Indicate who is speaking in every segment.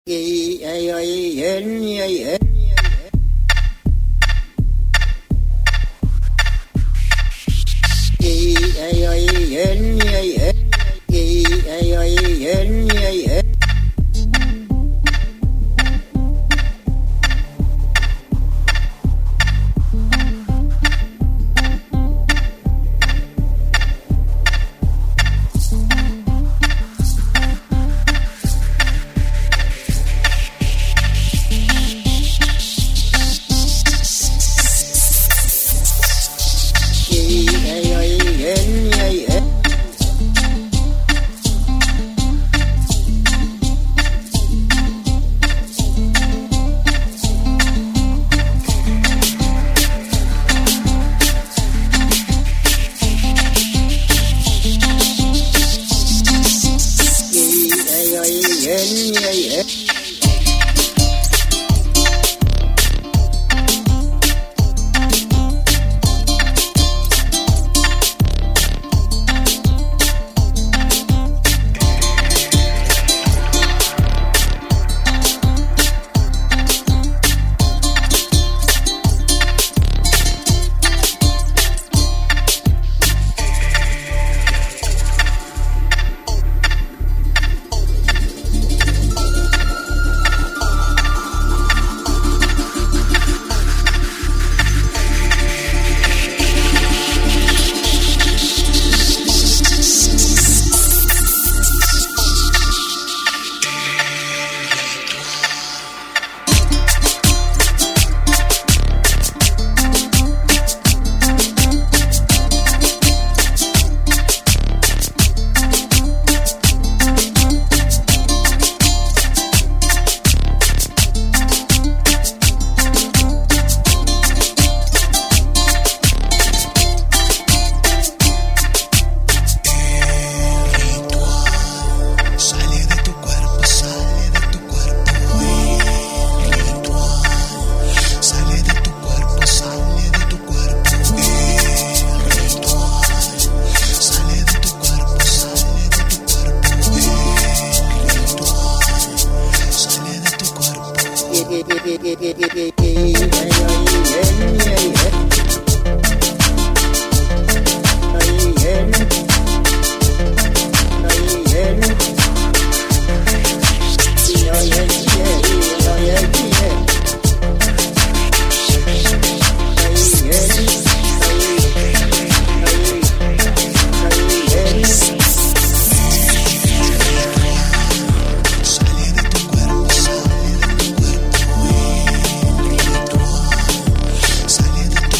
Speaker 1: Sale de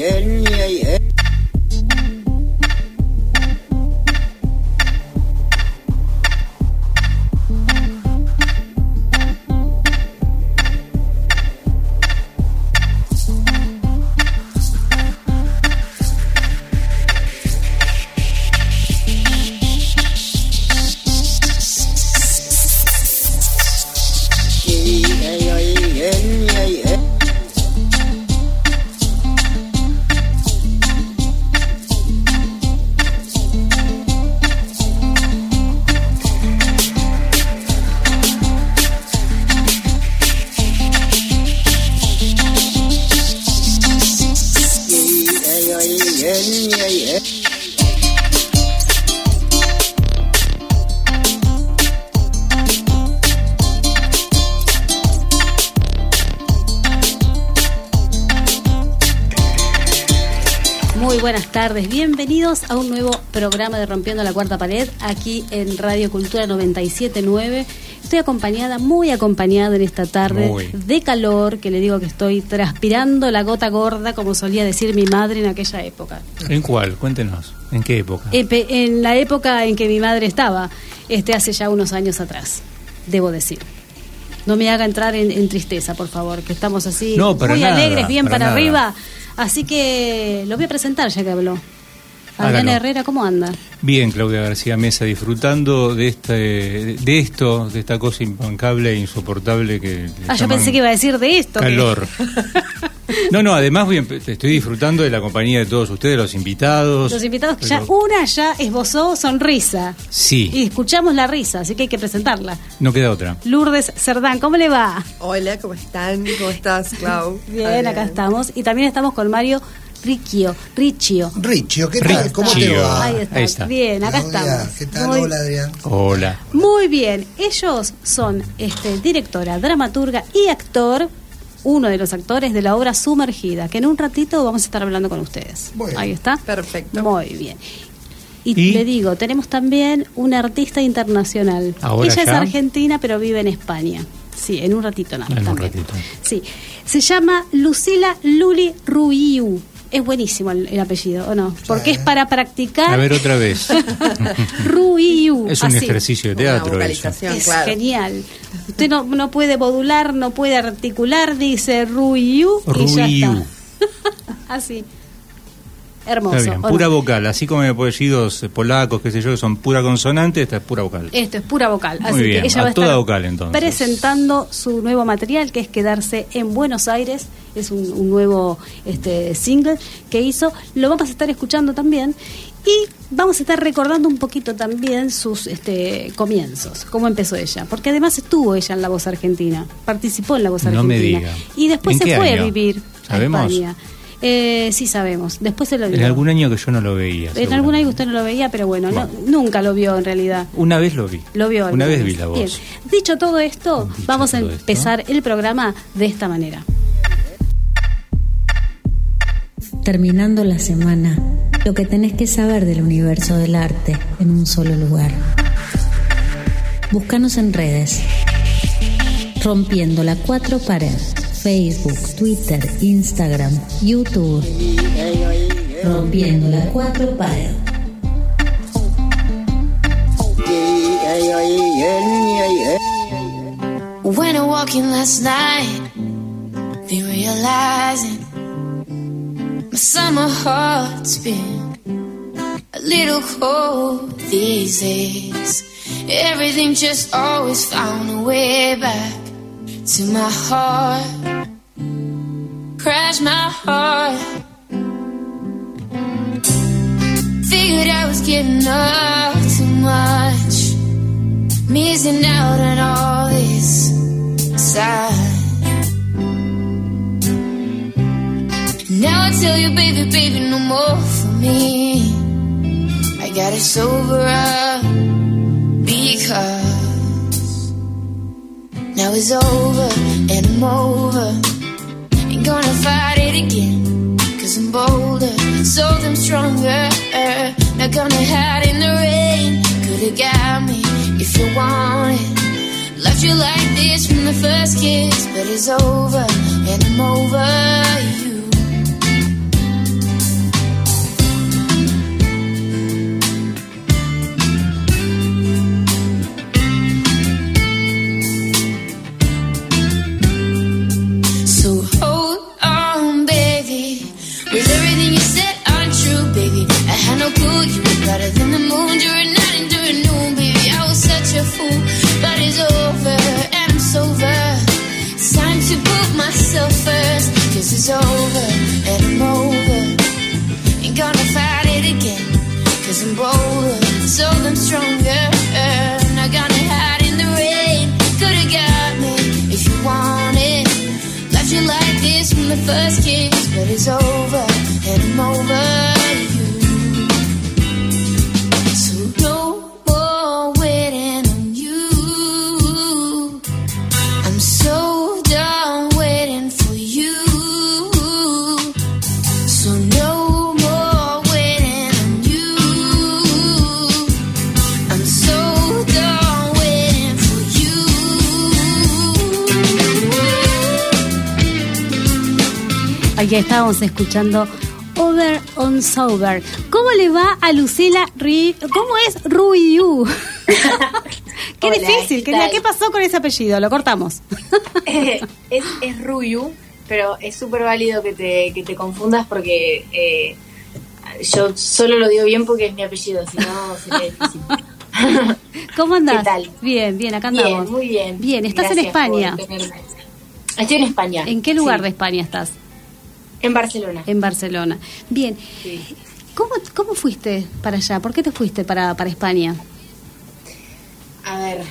Speaker 1: Muy buenas tardes, bienvenidos a un nuevo programa de Rompiendo la Cuarta Pared aquí en Radio Cultura 97.9. Estoy muy acompañada en esta tarde de calor, que le digo que estoy transpirando la gota gorda, como solía decir mi madre en aquella época.
Speaker 2: ¿En cuál? Cuéntenos, ¿en qué época?
Speaker 1: En la época en que mi madre estaba, hace ya unos años atrás, debo decir. No me haga entrar en tristeza, por favor, que estamos así muy alegres, bien para arriba. Así que lo voy a presentar ya que habló. Adriana Herrera, ¿cómo anda?
Speaker 2: Bien, Claudia García Mesa, disfrutando de esta cosa imbancable e insoportable que
Speaker 1: yo pensé que iba a decir de esto.
Speaker 2: Calor. No, además estoy disfrutando de la compañía de todos ustedes, los invitados.
Speaker 1: Los invitados que una ya esbozó sonrisa.
Speaker 2: Sí.
Speaker 1: Y escuchamos la risa, así que hay que presentarla.
Speaker 2: No queda otra.
Speaker 1: Lourdes Cerdán, ¿cómo le va?
Speaker 3: Hola, ¿cómo están? ¿Cómo estás, Clau?
Speaker 1: Bien, acá estamos. Y también estamos con Mario Riccio,
Speaker 4: ¿qué tal? ¿Cómo te va?
Speaker 1: Ahí está. Bien, acá estamos.
Speaker 4: ¿Qué tal? Hola, Adrián.
Speaker 2: Hola.
Speaker 1: Muy bien. Ellos son directora, dramaturga y actor, uno de los actores de la obra Sumergida, que en un ratito vamos a estar hablando con ustedes.
Speaker 4: Bueno,
Speaker 1: ahí está.
Speaker 3: Perfecto.
Speaker 1: Muy bien. Y le digo, tenemos también una artista internacional.
Speaker 2: ¿Ahora
Speaker 1: Ella
Speaker 2: ya?
Speaker 1: es argentina, pero vive en España. Sí, en un ratito nada.
Speaker 2: En un
Speaker 1: también.
Speaker 2: ratito.
Speaker 1: Sí. Se llama Lucila Luli Ruiu. Es buenísimo el apellido, ¿o no? Porque es para practicar.
Speaker 2: A ver, otra vez.
Speaker 1: Ruiu.
Speaker 2: Es un ejercicio de teatro.
Speaker 3: Es
Speaker 1: genial. Usted no puede modular, no puede articular, dice Ruiu y ya está. Así. Hermoso.
Speaker 2: Está bien, pura vocal, así como hay apellidos polacos, qué sé yo, que son pura consonante, esta es pura vocal.
Speaker 1: Esto es pura vocal.
Speaker 2: Muy
Speaker 1: así
Speaker 2: bien,
Speaker 1: que ella va a
Speaker 2: toda
Speaker 1: estar
Speaker 2: vocal, entonces.
Speaker 1: presentando su nuevo material, que es Quedarse en Buenos Aires. Es un nuevo single que hizo. Lo vamos a estar escuchando también. Y vamos a estar recordando un poquito también sus comienzos, cómo empezó ella. Porque además estuvo ella en La Voz Argentina, participó en La Voz Argentina.
Speaker 2: No me diga.
Speaker 1: Y después se fue
Speaker 2: año?
Speaker 1: a vivir
Speaker 2: ¿Sabemos?
Speaker 1: a España. Sí sabemos. Después se lo
Speaker 2: En algún año que yo no lo veía.
Speaker 1: En algún año que usted no lo veía, pero bueno, nunca lo vio en realidad.
Speaker 2: Una vez lo vi.
Speaker 1: Lo vio.
Speaker 2: Una vez vi La Voz.
Speaker 1: Bien. Dicho todo esto, vamos a empezar el programa de esta manera.
Speaker 5: Terminando la semana, lo que tenés que saber del universo del arte en un solo lugar. Búscanos en redes. Rompiendo la Cuatro Pared. Facebook, Twitter, Instagram, YouTube. Rompiendo la Cuatro Pared.
Speaker 6: When I'm walking last night, been realizing my summer heart's been a little cold these days. Everything just always found a way back to my heart, crashed my heart. Figured I was getting up too much, missing out on all this side. Now I tell you, baby, baby, no more for me. I gotta sober up because now it's over and I'm over. Ain't gonna fight it again, cause I'm bolder, so I'm stronger. Not gonna hide in the rain. Could've got me if you wanted. Left you like this from the first kiss, but it's over and I'm over you. This is over and I'm over. Ain't gonna fight it again, 'cause I'm bolder, so I'm stronger. Not gonna hide in the rain. Could've got me if you wanted. Left you like this from the first kiss, but it's over and I'm over you. So no more waiting on you. I'm so done waiting for you. So no more waiting on you. I'm so done waiting for you.
Speaker 1: Aquí estábamos escuchando Over on Sober. ¿Cómo le va a Lucila ¿Cómo es Ruiyu? Qué
Speaker 7: Hola,
Speaker 1: difícil. ¿Qué pasó con ese apellido? Lo cortamos.
Speaker 7: Es Ruyu, pero es súper válido que te confundas porque yo solo lo digo bien porque es mi apellido, si no sería difícil.
Speaker 1: ¿Cómo andás?
Speaker 7: ¿Qué tal?
Speaker 1: Bien, acá andamos.
Speaker 7: Bien, muy bien.
Speaker 1: Bien, ¿estás
Speaker 7: Gracias
Speaker 1: en España?
Speaker 7: por tenerme. Estoy en España.
Speaker 1: ¿En qué lugar
Speaker 7: Sí.
Speaker 1: de España estás?
Speaker 7: En Barcelona.
Speaker 1: En Barcelona. Bien.
Speaker 7: Sí.
Speaker 1: ¿Cómo fuiste para allá? ¿Por qué te fuiste para España?
Speaker 7: A ver,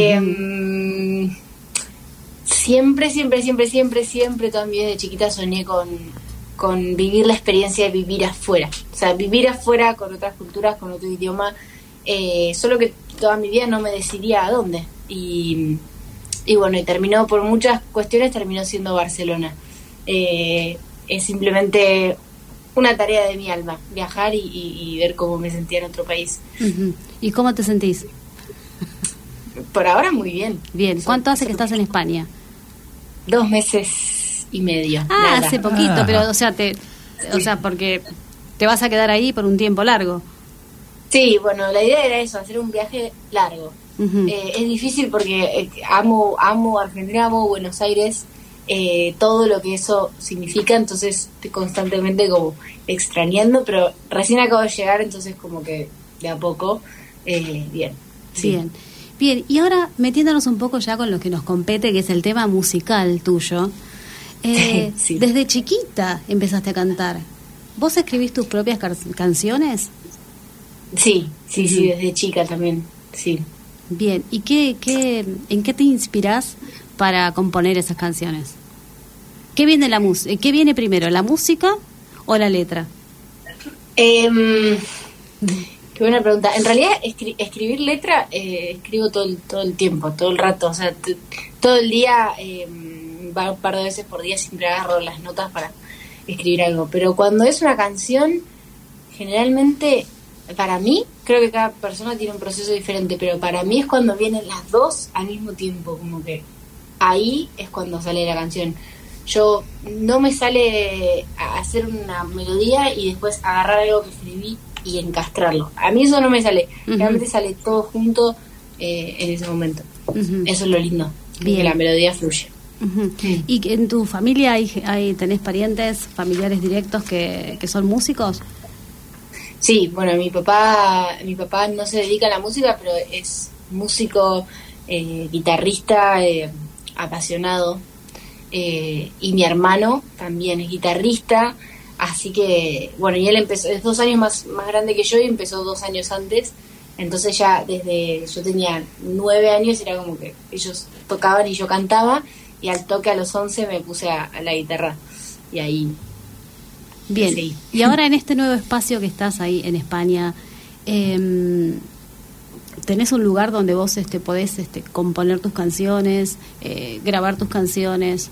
Speaker 7: siempre, toda mi vida de chiquita soñé con vivir la experiencia de vivir afuera. O sea, vivir afuera con otras culturas, con otro idioma. Solo que toda mi vida no me decidía a dónde. Y bueno, y terminó, por muchas cuestiones, terminó siendo Barcelona. Es simplemente una tarea de mi alma, viajar y ver cómo me sentía en otro país.
Speaker 1: Uh-huh. ¿Y cómo te sentís?
Speaker 7: Por ahora muy bien.
Speaker 1: Bien. ¿Cuánto hace que estás en España?
Speaker 7: 2 meses y medio.
Speaker 1: Ah,
Speaker 7: nada.
Speaker 1: hace poquito, pero o sea, porque te vas a quedar ahí por un tiempo largo.
Speaker 7: Sí, bueno, la idea era eso, hacer un viaje largo.
Speaker 1: Uh-huh.
Speaker 7: Es difícil porque amo Argentina, amo Buenos Aires, todo lo que eso significa, entonces estoy constantemente como extrañando, pero recién acabo de llegar, entonces como que de a poco, bien. Sí.
Speaker 1: Bien, y ahora metiéndonos un poco ya con lo que nos compete, que es el tema musical tuyo.
Speaker 7: Sí.
Speaker 1: Desde chiquita empezaste a cantar. ¿Vos escribís tus propias canciones?
Speaker 7: Sí, desde chica también, sí.
Speaker 1: Bien, ¿y en qué te inspirás para componer esas canciones? ¿Qué viene primero, la música o la letra?
Speaker 7: Qué buena pregunta. En realidad, escribir letra, escribo todo el tiempo, todo el rato. O sea, todo el día, un par de veces por día siempre agarro las notas para escribir algo. Pero cuando es una canción, generalmente, para mí, creo que cada persona tiene un proceso diferente, pero para mí es cuando vienen las dos al mismo tiempo, como que ahí es cuando sale la canción. Yo no me sale a hacer una melodía y después agarrar algo que escribí y encastrarlo. A mí eso no me sale.
Speaker 1: Uh-huh.
Speaker 7: Realmente sale todo junto en ese momento.
Speaker 1: Uh-huh.
Speaker 7: Eso es lo lindo.
Speaker 1: Bien.
Speaker 7: Que la melodía fluye.
Speaker 1: Uh-huh. ¿Y en tu familia tenés parientes, familiares directos que son músicos?
Speaker 7: Sí, bueno, mi papá no se dedica a la música, pero es músico, guitarrista, apasionado. Y mi hermano también es guitarrista. Así que, bueno, y él empezó, es 2 años más grande que yo y empezó 2 años antes. Entonces ya desde, yo tenía 9 años, era como que ellos tocaban y yo cantaba. Y al toque a los 11 me puse a la guitarra. Y ahí...
Speaker 1: Bien,
Speaker 7: sí.
Speaker 1: Y ahora en este nuevo espacio que estás ahí en España, ¿tenés un lugar donde vos podés componer tus canciones, grabar tus canciones?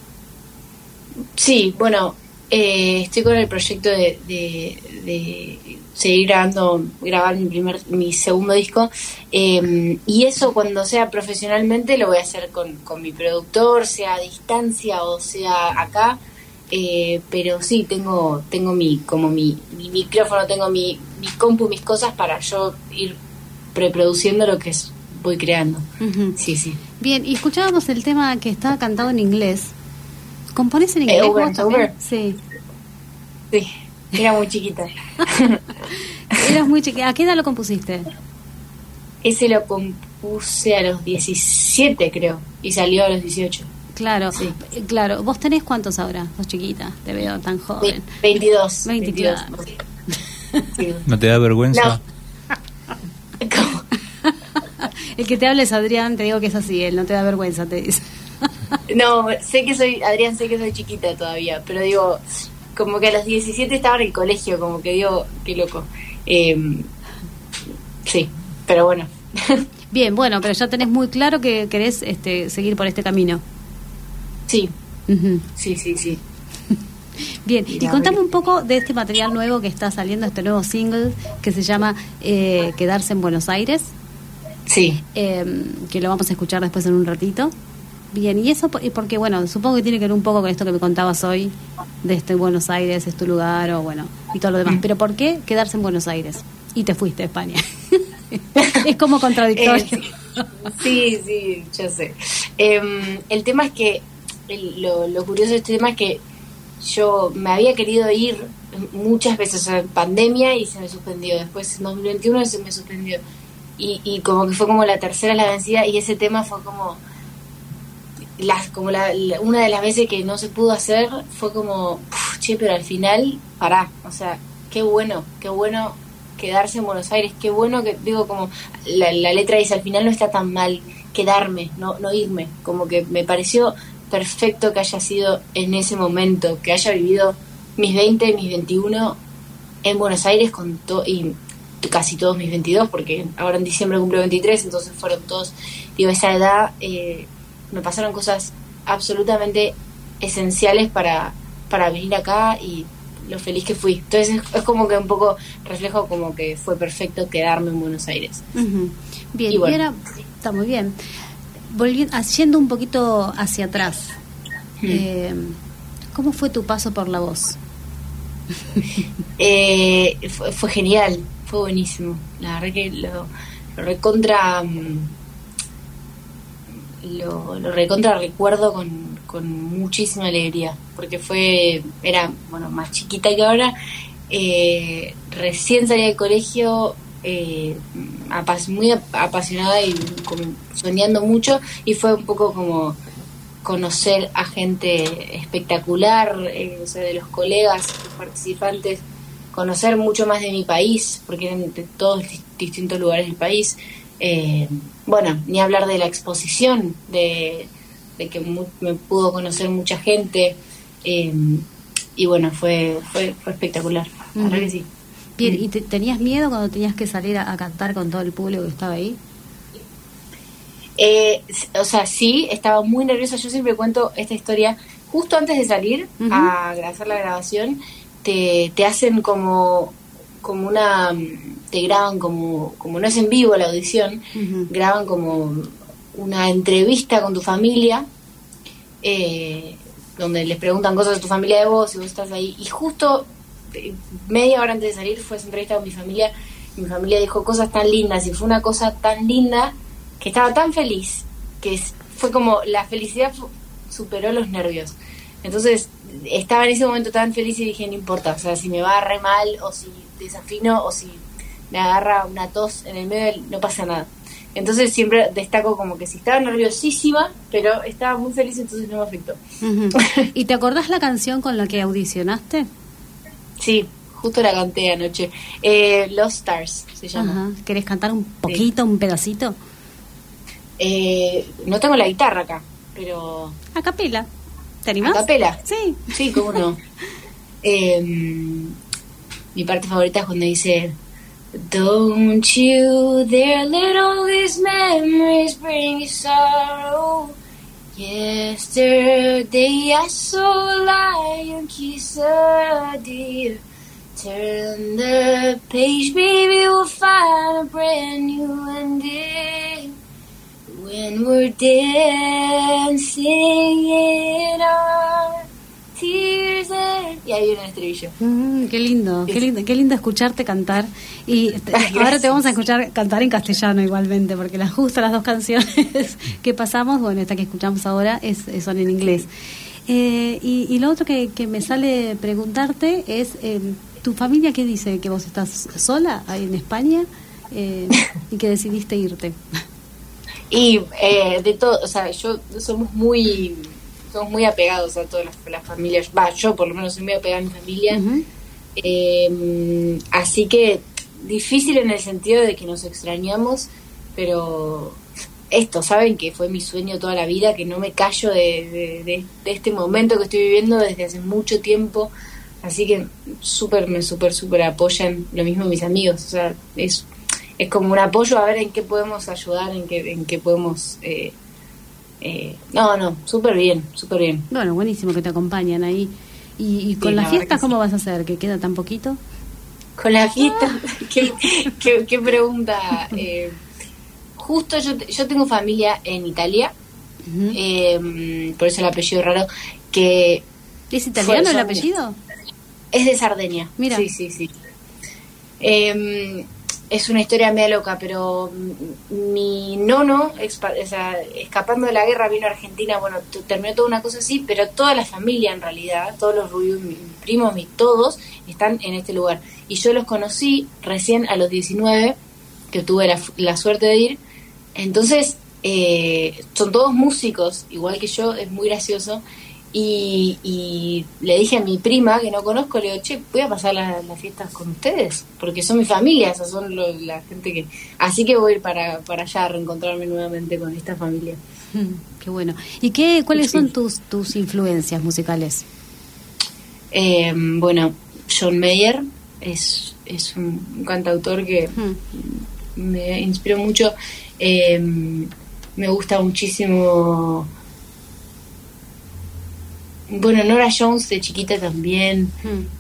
Speaker 7: Sí, bueno... estoy con el proyecto de seguir grabar mi segundo disco, y eso cuando sea profesionalmente lo voy a hacer con mi productor, sea a distancia o sea acá, pero sí tengo mi micrófono, tengo mi compu, mis cosas para yo ir preproduciendo lo que voy creando.
Speaker 1: Uh-huh.
Speaker 7: Sí.
Speaker 1: Bien, y escuchábamos el tema que está cantado en inglés. ¿Componés en inglés vos también? Sí.
Speaker 7: Sí, era muy chiquita.
Speaker 1: Eras muy chiquita. ¿A qué edad lo compusiste?
Speaker 7: Ese lo compuse a los 17, creo, y salió a los 18.
Speaker 1: Claro, sí. Claro. ¿Vos tenés cuántos ahora? Sos chiquita, te veo tan joven.
Speaker 7: 22.
Speaker 1: 22.
Speaker 2: Sí. ¿No te da vergüenza?
Speaker 7: No. ¿Cómo?
Speaker 1: El que te hable es Adrián, te digo que es así, él no te da vergüenza, te dice.
Speaker 7: No, sé que soy chiquita todavía, pero digo, como que a los 17 estaba en el colegio, como que digo, qué loco. Sí, pero bueno.
Speaker 1: Bien, bueno, pero ya tenés muy claro que querés seguir por este camino.
Speaker 7: Sí.
Speaker 1: Uh-huh.
Speaker 7: Sí.
Speaker 1: Bien, y contame un poco de este material nuevo que está saliendo, este nuevo single que se llama Quedarse en Buenos Aires.
Speaker 7: Sí.
Speaker 1: Que lo vamos a escuchar después en un ratito. Bien, y eso porque, bueno, supongo que tiene que ver un poco con esto que me contabas hoy, de Buenos Aires es tu lugar, o bueno, y todo lo demás. Pero ¿por qué quedarse en Buenos Aires? Y te fuiste a España. Es como contradictorio.
Speaker 7: Sí, yo sé. El tema es que, lo curioso de este tema es que yo me había querido ir muchas veces en pandemia y se me suspendió. Después en 2021 se me suspendió. Y como que fue como la tercera la vencida, y ese tema fue como una de las veces que no se pudo hacer, fue como, pero al final, pará, o sea, qué bueno quedarse en Buenos Aires, qué bueno que, digo, como la letra dice, al final no está tan mal quedarme, no irme, como que me pareció perfecto que haya sido en ese momento, que haya vivido mis 20, mis 21 en Buenos Aires y casi todos mis 22, porque ahora en diciembre cumplo 23, entonces fueron todos, digo, esa edad, me pasaron cosas absolutamente esenciales para venir acá y lo feliz que fui. Entonces es como que un poco reflejo como que fue perfecto quedarme en Buenos Aires.
Speaker 1: Uh-huh. Bien, y ahora está muy bien. Yendo un poquito hacia atrás, ¿cómo fue tu paso por la voz?
Speaker 7: Fue genial, fue buenísimo. La verdad que lo recontra recuerdo con muchísima alegría, porque era más chiquita que ahora, recién salí del colegio, muy apasionada y como soñando mucho, y fue un poco como conocer a gente espectacular, o sea, de los colegas, los participantes, conocer mucho más de mi país, porque eran de todos distintos lugares del país. Ni hablar de la exposición, de que me pudo conocer mucha gente, y bueno, fue espectacular. La verdad que sí.
Speaker 1: Bien, ¿y tenías miedo cuando tenías que salir a cantar con todo el público que estaba ahí?
Speaker 7: O sea, sí, estaba muy nerviosa. Yo siempre cuento esta historia. Justo antes de salir a hacer la grabación, te hacen como una... te graban como no es en vivo la audición, graban como una entrevista con tu familia, donde les preguntan cosas de tu familia de vos, y vos estás ahí, y justo media hora antes de salir fue esa entrevista con mi familia, y mi familia dijo cosas tan lindas, y fue una cosa tan linda, que estaba tan feliz, que fue como la felicidad superó los nervios. Entonces estaba en ese momento tan feliz y dije, no importa, o sea, si me va re mal, o si desafino, o si me agarra una tos en el medio, no pasa nada. Entonces siempre destaco como que si estaba nerviosísima, pero estaba muy feliz, entonces no me afectó.
Speaker 1: Uh-huh. ¿Y te acordás la canción con la que audicionaste?
Speaker 7: Sí, justo la canté anoche. Lost Stars se llama.
Speaker 1: Uh-huh. ¿Querés cantar un poquito, un pedacito?
Speaker 7: No tengo la guitarra acá, pero...
Speaker 1: A capela. ¿Te animás?
Speaker 7: ¿A capela?
Speaker 1: Sí,
Speaker 7: cómo no. Mi parte favorita es cuando dice... Don't you dare let all these memories bring you sorrow. Yesterday I saw a lion kiss a deer. Turn the page, baby, we'll find a brand new ending. When we're dancing in our tears and... Y ahí viene el estribillo.
Speaker 1: Qué lindo escucharte cantar. Y ahora te vamos a escuchar cantar en castellano igualmente, porque justo las dos canciones que pasamos, bueno, esta que escuchamos ahora son en inglés. Y lo otro que me sale preguntarte es, ¿tu familia qué dice? ¿Que vos estás sola ahí en España y que decidiste irte?
Speaker 7: Y de todo, o sea, somos muy somos muy apegados a todas las familias. Yo por lo menos soy muy apegada a mi familia. Así que difícil en el sentido de que nos extrañamos, pero saben que fue mi sueño toda la vida, que no me callo de este momento que estoy viviendo desde hace mucho tiempo. Así que me súper apoyan, lo mismo mis amigos, o sea, es como un apoyo a ver en qué podemos ayudar, en qué podemos... súper bien.
Speaker 1: Bueno, buenísimo que te acompañan ahí. ¿Y con las fiestas cómo vas a hacer? ¿Que queda tan poquito?
Speaker 7: Con la fiesta, qué pregunta. Justo yo tengo familia en Italia, por eso el apellido raro, que...
Speaker 1: ¿Es italiano el apellido?
Speaker 7: Es de Sardeña.
Speaker 1: Mira.
Speaker 7: Sí. Es una historia media loca, pero mi nono, escapando de la guerra, vino a Argentina, bueno, terminó toda una cosa así, pero toda la familia en realidad, todos los rubios, mis primos, todos están en este lugar. Y yo los conocí recién a los 19, que tuve la suerte de ir. Entonces, son todos músicos, igual que yo, es muy gracioso. Y le dije a mi prima, que no conozco, le digo, che, voy a pasar las fiestas con ustedes, porque son mi familia, o sea, son la gente que... Así que voy a ir para allá a reencontrarme nuevamente con esta familia.
Speaker 1: Qué bueno. ¿Y cuáles son tus influencias musicales?
Speaker 7: Bueno, John Mayer es un cantautor que me inspiró mucho. Me gusta muchísimo... Bueno, Nora Jones de chiquita también.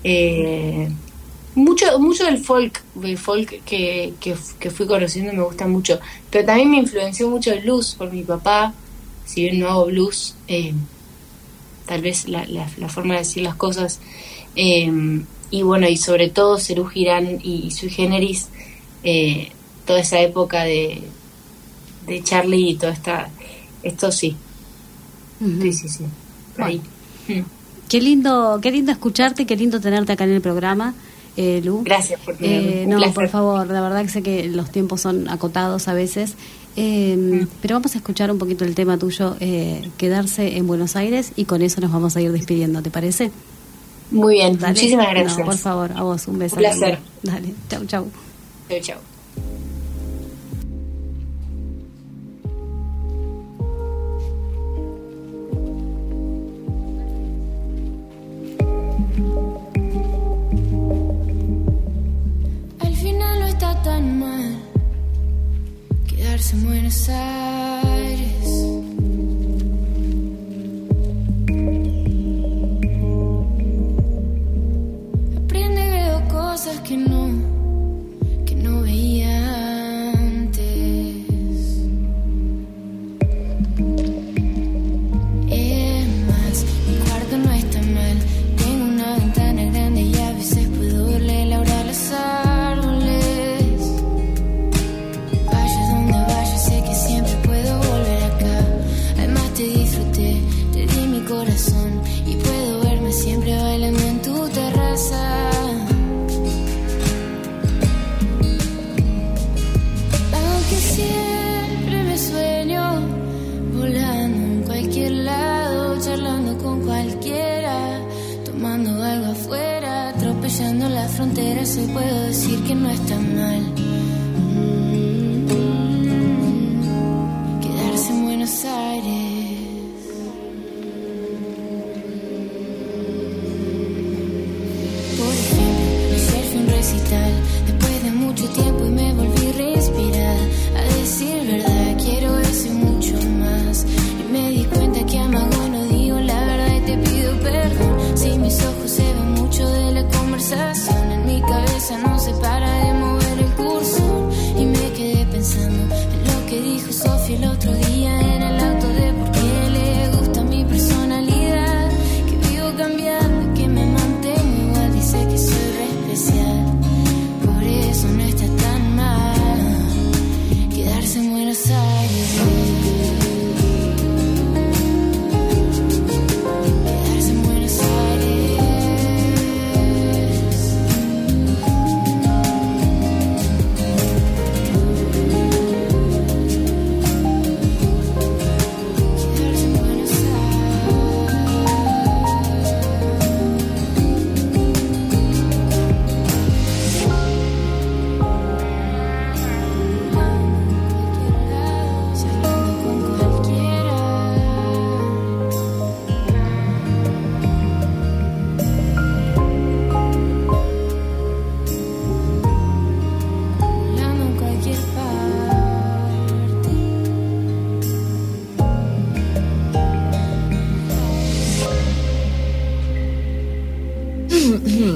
Speaker 7: Mucho del folk que fui conociendo me gusta mucho. Pero también me influenció mucho el blues por mi papá. Si bien no hago blues, tal vez la forma de decir las cosas. Y bueno, y sobre todo Serú Girán y Sui Generis, toda esa época de Charlie y toda esto sí. Sí. Ahí.
Speaker 1: Qué lindo escucharte, qué lindo tenerte acá en el programa, Lu.
Speaker 7: Gracias por tenerme.
Speaker 1: No, por favor, la verdad que sé que los tiempos son acotados a veces, pero vamos a escuchar un poquito el tema tuyo, Quedarse en Buenos Aires, y con eso nos vamos a ir despidiendo, ¿te parece?
Speaker 7: Muy bien,
Speaker 1: Dale.
Speaker 7: Muchísimas gracias.
Speaker 1: No, por favor, a vos, un beso.
Speaker 7: Un placer.
Speaker 1: Dale, chau.
Speaker 7: Chau.
Speaker 6: Tan mal quedarse en Buenos Aires. Aprende y veo cosas que no veía antes. Es más, mi cuarto no está mal. Tengo una ventana grande y a veces puedo verle la hora al azar. Corazón, y puedo verme siempre bailando en tu terraza. Aunque siempre me sueño volando en cualquier lado, charlando con cualquiera, tomando algo afuera, atropellando las fronteras. Hoy puedo decir que no está mal. Quedarse en Buenos Aires. Después de mucho tiempo y me volví a respirar. A decir verdad, quiero eso y mucho más. Y me di cuenta que amago, no digo la verdad y te pido perdón. Si mis ojos se ven mucho de la conversación, en mi cabeza no se para de mover el culo.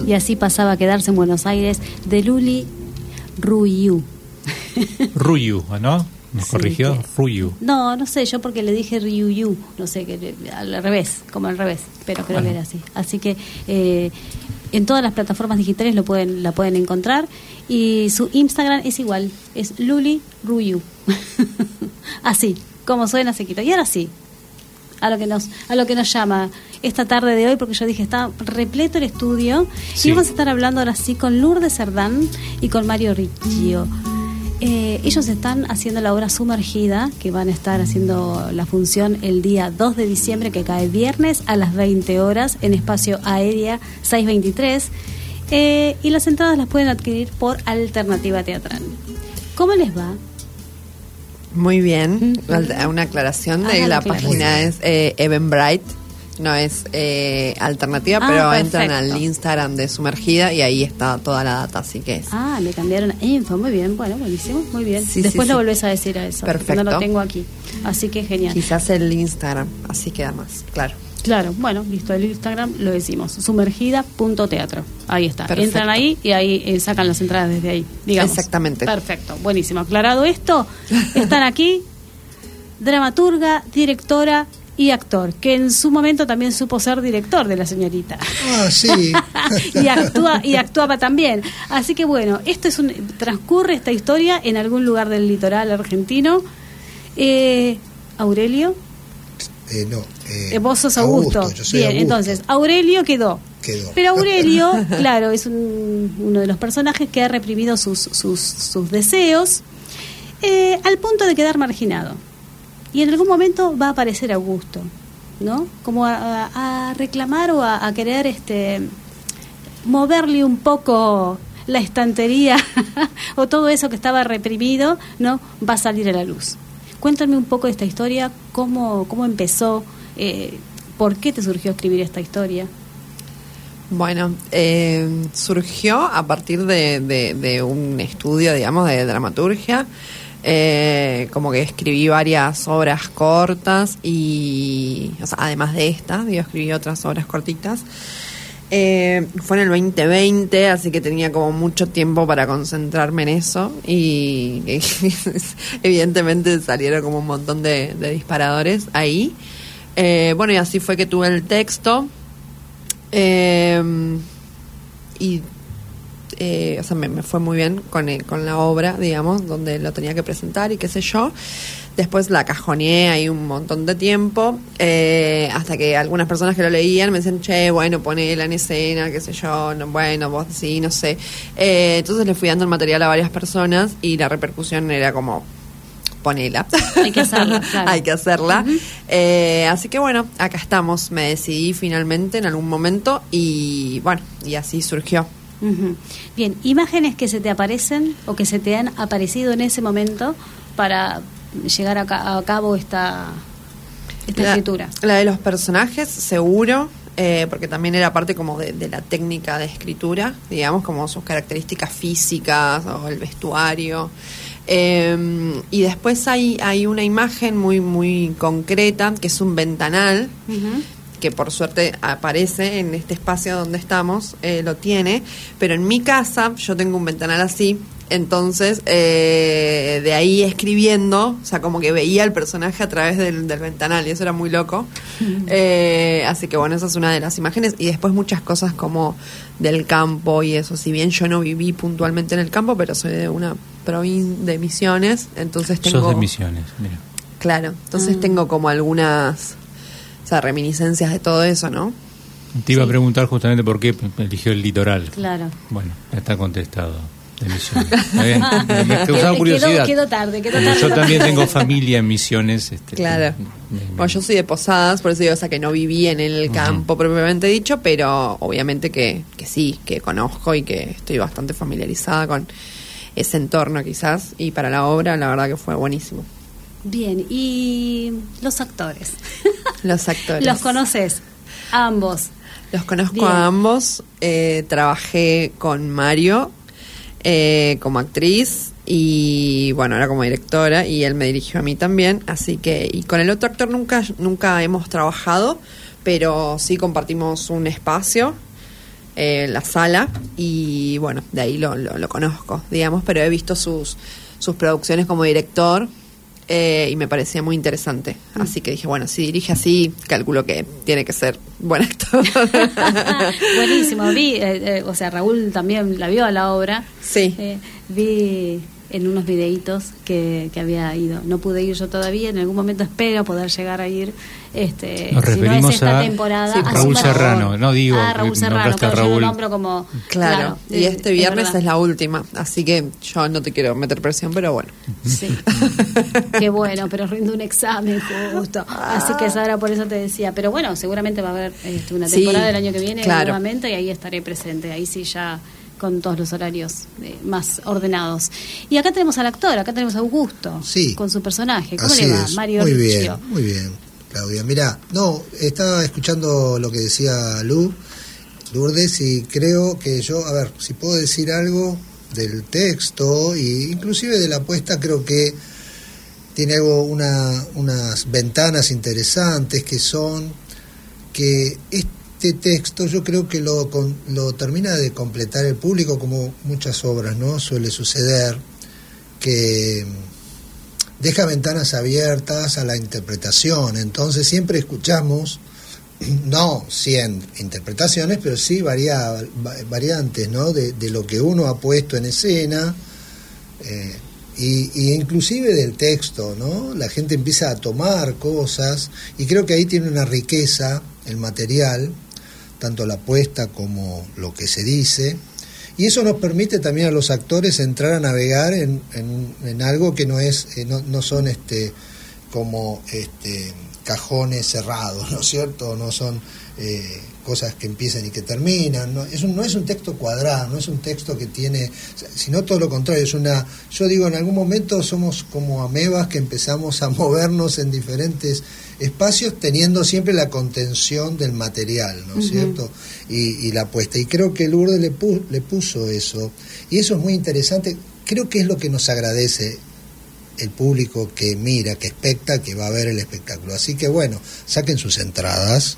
Speaker 1: Y así pasaba a quedarse en Buenos Aires, de Luli Ruyu.
Speaker 2: Ruyu, ¿no? ¿Me corrigió? Ruyu.
Speaker 1: No sé, yo porque le dije Ryuyu, no sé, al revés, como al revés, pero creo que era así. Así que en todas las plataformas digitales la pueden encontrar, y su Instagram es igual, es Luli Ruyu. Así, como suena, se quita. Y ahora sí, a lo que nos llama esta tarde de hoy, porque yo dije, está repleto el estudio, sí. Y vamos a estar hablando ahora sí con Lourdes Cerdán y con Mario Riccio. Ellos están haciendo la obra Sumergida, que van a estar haciendo la función el día 2 de diciembre, que cae viernes a las 20 horas en Espacio Aérea 623, y las entradas las pueden adquirir por Alternativa Teatral. ¿Cómo les va?
Speaker 3: Muy bien. Una aclaración de la página es Eventbrite, no es Alternativa, pero
Speaker 1: perfecto.
Speaker 3: Entran al Instagram de Sumergida y ahí está toda la data, así que es.
Speaker 1: Le cambiaron info, muy bien, bueno, buenísimo, muy bien.
Speaker 3: Sí,
Speaker 1: Después
Speaker 3: sí,
Speaker 1: lo volvés a decir a eso,
Speaker 3: perfecto.
Speaker 1: no lo tengo aquí, así que genial.
Speaker 3: Quizás el Instagram, así queda más claro.
Speaker 1: Claro, bueno, listo, el Instagram lo decimos, sumergida.teatro, ahí está.
Speaker 3: Perfecto.
Speaker 1: Entran ahí y ahí sacan las entradas desde ahí, digamos.
Speaker 3: Exactamente.
Speaker 1: Perfecto, buenísimo. Aclarado esto, están aquí dramaturga, directora y actor, que en su momento también supo ser director de La Señorita.
Speaker 4: Sí.
Speaker 1: y actuaba también. Así que bueno, transcurre esta historia en algún lugar del litoral argentino. Aurelio. Vos sos Augusto.
Speaker 4: Yo soy
Speaker 1: Bien,
Speaker 4: Augusto.
Speaker 1: Entonces, Aurelio quedó. Pero Aurelio, claro, es uno de los personajes que ha reprimido sus deseos al punto de quedar marginado. Y en algún momento va a aparecer Augusto, ¿no? Como a reclamar o a querer moverle un poco la estantería o todo eso que estaba reprimido, ¿no? Va a salir a la luz. Cuéntame un poco de esta historia, cómo empezó, por qué te surgió escribir esta historia.
Speaker 3: Bueno, surgió a partir de un estudio, digamos, de dramaturgia. Como que escribí varias obras cortas y, o sea, además de esta, escribí otras obras cortitas. Fue en el 2020, así que tenía como mucho tiempo para concentrarme en eso y evidentemente salieron como un montón de disparadores ahí. Bueno, y así fue que tuve el texto y o sea, me fue muy bien con la obra, digamos, donde lo tenía que presentar y qué sé yo. Después la cajoneé ahí un montón de tiempo, hasta que algunas personas que lo leían me decían, bueno, ponela en escena, qué sé yo, bueno, vos sí, no sé. Entonces le fui dando el material a varias personas y la repercusión era como, ponela.
Speaker 1: Hay que hacerla, claro.
Speaker 3: Hay que hacerla.
Speaker 1: Uh-huh.
Speaker 3: Así que bueno, acá estamos. Me decidí finalmente en algún momento y bueno, y así surgió.
Speaker 1: Uh-huh. Bien, imágenes que se te aparecen o que se te han aparecido en ese momento para llegar a cabo esta escritura.
Speaker 3: La de los personajes, seguro, porque también era parte como de la técnica de escritura, digamos, como sus características físicas o el vestuario. Y después hay una imagen muy, muy concreta, que es un ventanal, uh-huh, que por suerte aparece en este espacio donde estamos, lo tiene, pero en mi casa yo tengo un ventanal así. Entonces, de ahí escribiendo, o sea, como que veía el personaje a través del ventanal, y eso era muy loco. Así que bueno, esa es una de las imágenes. Y después muchas cosas como del campo y eso. Si bien yo no viví puntualmente en el campo, pero soy de una provincia de Misiones, entonces tengo...
Speaker 2: Sos de Misiones, mira.
Speaker 3: Claro, entonces tengo como algunas, o sea, reminiscencias de todo eso, ¿no?
Speaker 2: Te iba a preguntar justamente por qué eligió el litoral.
Speaker 1: Claro.
Speaker 2: Bueno, ya está contestado. De Misiones. Me causaba curiosidad.
Speaker 1: Quedó tarde.
Speaker 2: Yo también tengo familia en Misiones.
Speaker 3: Claro. Bueno, yo soy de Posadas, por eso digo, o sea, que no viví en el campo propiamente dicho, pero obviamente que sí, que conozco y que estoy bastante familiarizada con ese entorno quizás, y para la obra la verdad que fue buenísimo.
Speaker 1: Bien, y los actores.
Speaker 3: Los actores.
Speaker 1: ¿Los conoces? A ambos.
Speaker 3: Los conozco
Speaker 1: Bien.
Speaker 3: a ambos. Trabajé con Mario como actriz y bueno, ahora como directora, y él me dirigió a mí también, así que, y con el otro actor nunca hemos trabajado, pero sí compartimos un espacio, la sala, y bueno, de ahí lo conozco, digamos, pero he visto sus producciones como director, y me parecía muy interesante. Así que dije, bueno, si dirige así, calculo que tiene que ser buen actor.
Speaker 1: Buenísimo. Vi, o sea, Raúl también la vio a la obra.
Speaker 3: Sí.
Speaker 1: Vi en unos videitos que había ido. No pude ir yo todavía, en algún momento espero poder llegar a ir.
Speaker 2: Nos referimos
Speaker 1: si no es esta
Speaker 2: a
Speaker 1: temporada,
Speaker 2: Raúl Serrano, no digo,
Speaker 1: Raúl Serrano,
Speaker 2: claro,
Speaker 1: yo lo
Speaker 2: Raúl.
Speaker 1: nombro como...
Speaker 3: Claro, y este viernes
Speaker 1: verdad.
Speaker 3: es la última, así que yo no te quiero meter presión, pero bueno.
Speaker 1: Sí. Qué bueno, pero rindo un examen justo. Así que ahora por eso te decía. Pero bueno, seguramente va a haber una temporada del año que viene nuevamente, y ahí estaré presente. Ahí sí ya con todos los horarios más ordenados. Y acá tenemos al actor, acá tenemos a Augusto, con su personaje. ¿Cómo
Speaker 4: así
Speaker 1: le va,
Speaker 4: es.
Speaker 1: Mario
Speaker 4: Muy
Speaker 1: Riccio?
Speaker 4: bien, muy bien, Claudia. Mirá, estaba escuchando lo que decía Lourdes, y creo que yo, a ver, si puedo decir algo del texto, y inclusive de la apuesta, creo que tiene algo, unas ventanas interesantes, que son que este texto yo creo que lo termina de completar el público, como muchas obras, ¿no? Suele suceder, que deja ventanas abiertas a la interpretación. Entonces siempre escuchamos, no 100 interpretaciones, pero sí variantes, ¿no? de lo que uno ha puesto en escena, y inclusive del texto, ¿no? La gente empieza a tomar cosas, y creo que ahí tiene una riqueza el material, tanto la apuesta como lo que se dice, y eso nos permite también a los actores entrar a navegar en algo que no son como cajones cerrados, ¿no es cierto? No son cosas que empiezan y que terminan, no es un texto cuadrado, no es un texto que tiene, sino todo lo contrario, yo digo, en algún momento somos como amebas que empezamos a movernos en diferentes espacios, teniendo siempre la contención del material, ¿no es cierto? Y la apuesta, y creo que Lourdes le puso eso, y eso es muy interesante. Creo que es lo que nos agradece el público que mira, que expecta, que va a ver el espectáculo. Así que bueno, saquen sus entradas,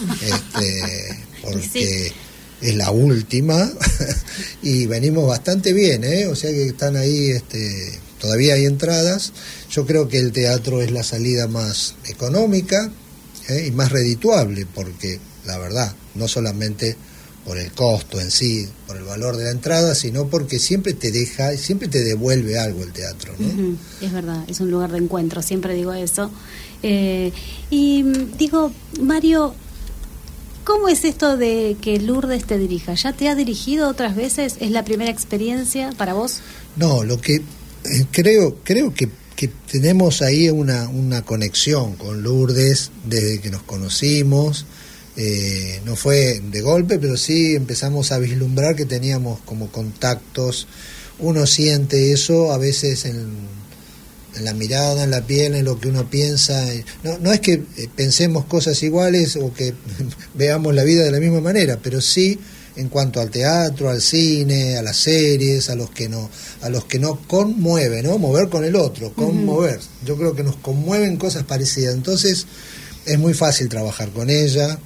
Speaker 4: porque es la última y venimos bastante bien, o sea que están ahí, todavía hay entradas. Yo creo que el teatro es la salida más económica y más redituable, porque la verdad, no solamente por el costo en sí, por el valor de la entrada, sino porque siempre te deja, siempre te devuelve algo el teatro, ¿no?
Speaker 1: Es verdad, es un lugar de encuentro, siempre digo eso. Y digo, Mario, ¿cómo es esto de que Lourdes te dirija? ¿Ya te ha dirigido otras veces? ¿Es la primera experiencia para vos?
Speaker 4: No, lo que creo que tenemos ahí una conexión con Lourdes desde que nos conocimos. No fue de golpe, pero sí empezamos a vislumbrar que teníamos como contactos. Uno siente eso a veces en la mirada, en la piel, en lo que uno piensa. No es que pensemos cosas iguales o que veamos la vida de la misma manera, pero sí en cuanto al teatro, al cine, a las series, a los que no conmueven, ¿no? Mover con el otro, conmover. Yo creo que nos conmueven cosas parecidas. Entonces es muy fácil trabajar con ella.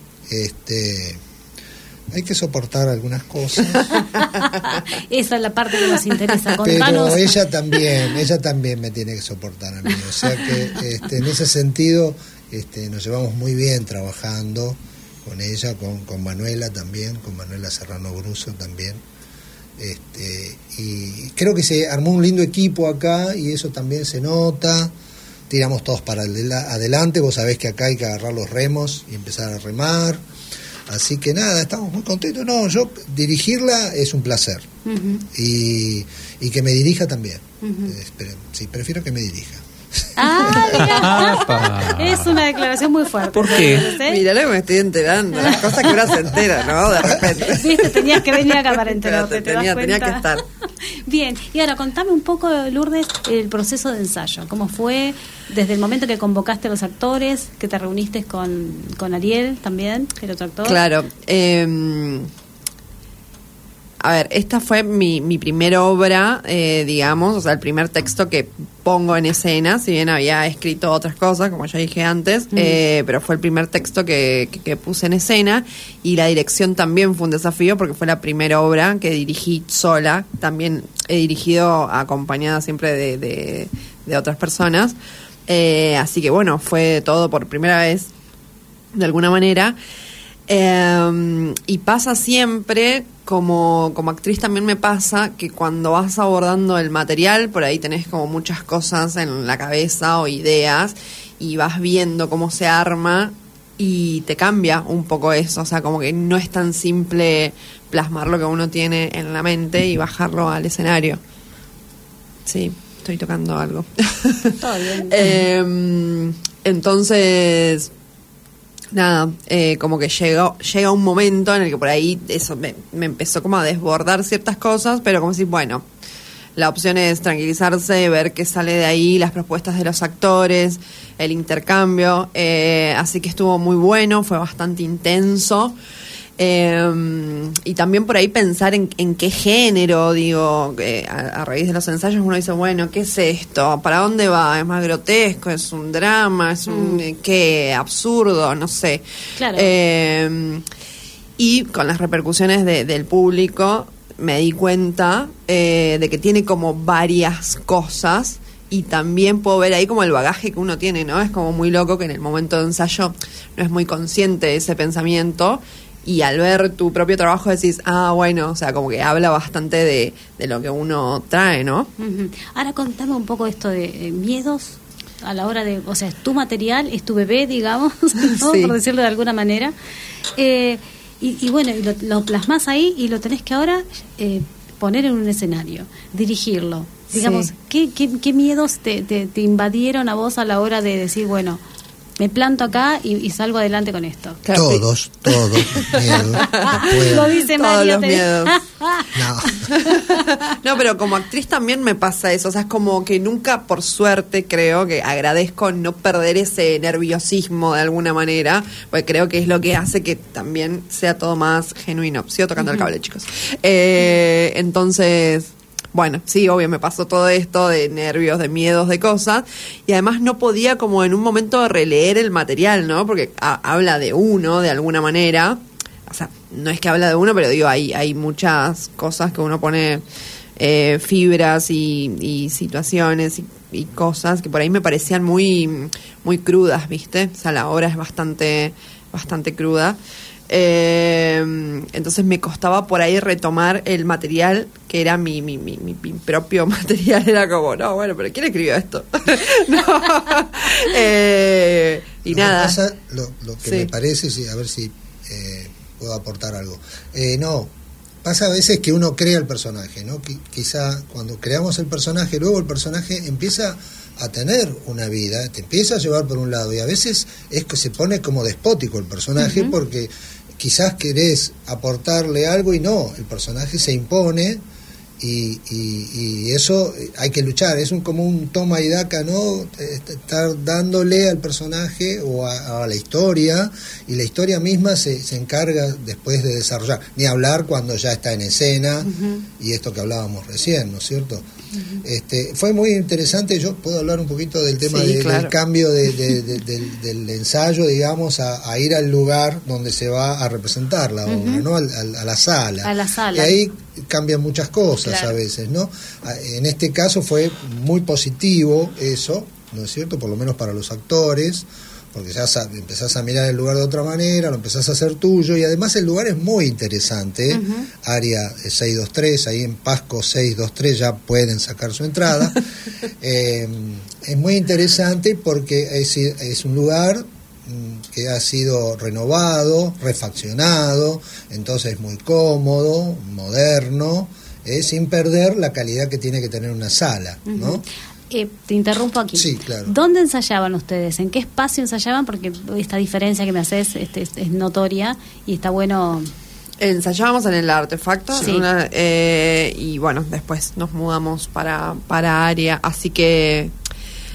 Speaker 4: Hay que soportar algunas cosas.
Speaker 1: Esa es la parte que nos interesa. Contanos.
Speaker 4: Pero ella también me tiene que soportar a mí. O sea que en ese sentido nos llevamos muy bien trabajando con ella, con Manuela también, con Manuela Serrano Bruso también. Y creo que se armó un lindo equipo acá, y eso también se nota. Tiramos todos para adelante. Vos sabés que acá hay que agarrar los remos y empezar a remar. Así que nada, estamos muy contentos. No, yo dirigirla es un placer. Y que me dirija también. Sí, prefiero que me dirija.
Speaker 1: Mira. Es una declaración muy fuerte.
Speaker 2: ¿Por qué?
Speaker 3: Mirá lo que me estoy enterando, las cosas que uno se entera, ¿no? De repente.
Speaker 1: Viste, tenías que venir acá para enterarte.
Speaker 3: Tenía que estar.
Speaker 1: Bien, y ahora contame un poco, Lourdes, el proceso de ensayo. ¿Cómo fue desde el momento que convocaste a los actores, que te reuniste con Ariel también, el otro actor?
Speaker 3: Claro. A ver, esta fue mi primera obra, digamos, o sea, el primer texto que pongo en escena, si bien había escrito otras cosas, como ya dije antes, pero fue el primer texto que puse en escena, y la dirección también fue un desafío porque fue la primera obra que dirigí sola. También he dirigido acompañada siempre de otras personas, así que bueno, fue todo por primera vez, de alguna manera. Y pasa siempre, como actriz también me pasa, que cuando vas abordando el material, por ahí tenés como muchas cosas en la cabeza o ideas, y vas viendo cómo se arma y te cambia un poco eso. O sea, como que no es tan simple plasmar lo que uno tiene en la mente y bajarlo al escenario. Sí, estoy tocando algo.
Speaker 1: Todo bien.
Speaker 3: Entonces, nada, como que llega un momento en el que por ahí eso me empezó como a desbordar ciertas cosas, pero como si, bueno, la opción es tranquilizarse, ver qué sale de ahí, las propuestas de los actores, el intercambio, así que estuvo muy bueno, fue bastante intenso. Y también por ahí pensar en qué género, digo, a raíz de los ensayos uno dice, bueno, ¿qué es esto? ¿Para dónde va? ¿Es más grotesco? ¿Es un drama? ¿Es un qué? ¿Absurdo? No sé.
Speaker 1: Claro.
Speaker 3: Y con las repercusiones del público me di cuenta de que tiene como varias cosas, y también puedo ver ahí como el bagaje que uno tiene, ¿no? Es como muy loco que en el momento de ensayo no es muy consciente de ese pensamiento, y al ver tu propio trabajo decís, bueno, o sea, como que habla bastante de lo que uno trae, ¿no?
Speaker 1: Uh-huh. Ahora contame un poco esto de miedos a la hora de, o sea, es tu material, es tu bebé, digamos, ¿no?
Speaker 3: Sí.
Speaker 1: Por decirlo de alguna manera. Y bueno, lo plasmás ahí y lo tenés que ahora poner en un escenario, dirigirlo. Digamos,
Speaker 3: Sí.
Speaker 1: ¿qué miedos te invadieron a vos a la hora de decir, bueno, me planto acá y salgo adelante con esto?
Speaker 3: Claro,
Speaker 4: Todos miedos. No puedo.
Speaker 1: Lo dice
Speaker 3: Todos
Speaker 1: Mario.
Speaker 3: los miedos.
Speaker 4: No.
Speaker 3: No, pero como actriz también me pasa eso. O sea, es como que nunca, por suerte, creo que agradezco no perder ese nerviosismo de alguna manera, porque creo que es lo que hace que también sea todo más genuino. Sigo tocando el cable, chicos. Entonces, bueno, sí, obvio, me pasó todo esto de nervios, de miedos, de cosas, y además no podía como en un momento releer el material, ¿no? Porque habla de uno, de alguna manera. O sea, no es que habla de uno, pero digo, hay muchas cosas que uno pone, fibras y situaciones y cosas que por ahí me parecían muy, muy crudas, ¿viste? O sea, la obra es bastante cruda. Entonces me costaba por ahí retomar el material que era mi propio material. Era como, no, bueno, pero ¿quién escribió esto? No. Y nada.
Speaker 4: Pasa, lo que
Speaker 3: Sí.
Speaker 4: me parece, a ver si puedo aportar algo. No, pasa a veces que uno crea el personaje, ¿no? Quizá cuando creamos el personaje, luego el personaje empieza a tener una vida, te empieza a llevar por un lado, y a veces es que se pone como despótico el personaje, porque quizás querés aportarle algo y no, el personaje se impone, y eso hay que luchar, es como un toma y daca, ¿no? Estar dándole al personaje o a la historia, y la historia misma se encarga después de desarrollar, ni hablar cuando ya está en escena, y esto que hablábamos recién, ¿no es cierto? Fue muy interesante. Yo puedo hablar un poquito del tema
Speaker 3: Sí, claro.
Speaker 4: del cambio del ensayo, digamos, a ir al lugar donde se va a representar la obra, ¿no? A la sala.
Speaker 1: A la sala.
Speaker 4: Y ahí cambian muchas cosas,
Speaker 1: Claro.
Speaker 4: a veces, ¿no? En este caso fue muy positivo eso, ¿no es cierto? Por lo menos para los actores, porque ya empezás a mirar el lugar de otra manera, lo empezás a hacer tuyo, y además el lugar es muy interesante, área 623, ahí en Pasco 623 ya pueden sacar su entrada. Es muy interesante porque es un lugar que ha sido renovado, refaccionado, entonces es muy cómodo, moderno, sin perder la calidad que tiene que tener una sala, ¿no?
Speaker 1: Te interrumpo aquí.
Speaker 4: Sí, claro.
Speaker 1: ¿Dónde ensayaban ustedes? ¿En qué espacio ensayaban? Porque esta diferencia que me haces es notoria y está bueno.
Speaker 3: Ensayábamos en el Artefacto,
Speaker 1: Sí.
Speaker 3: y bueno, después nos mudamos para área, así que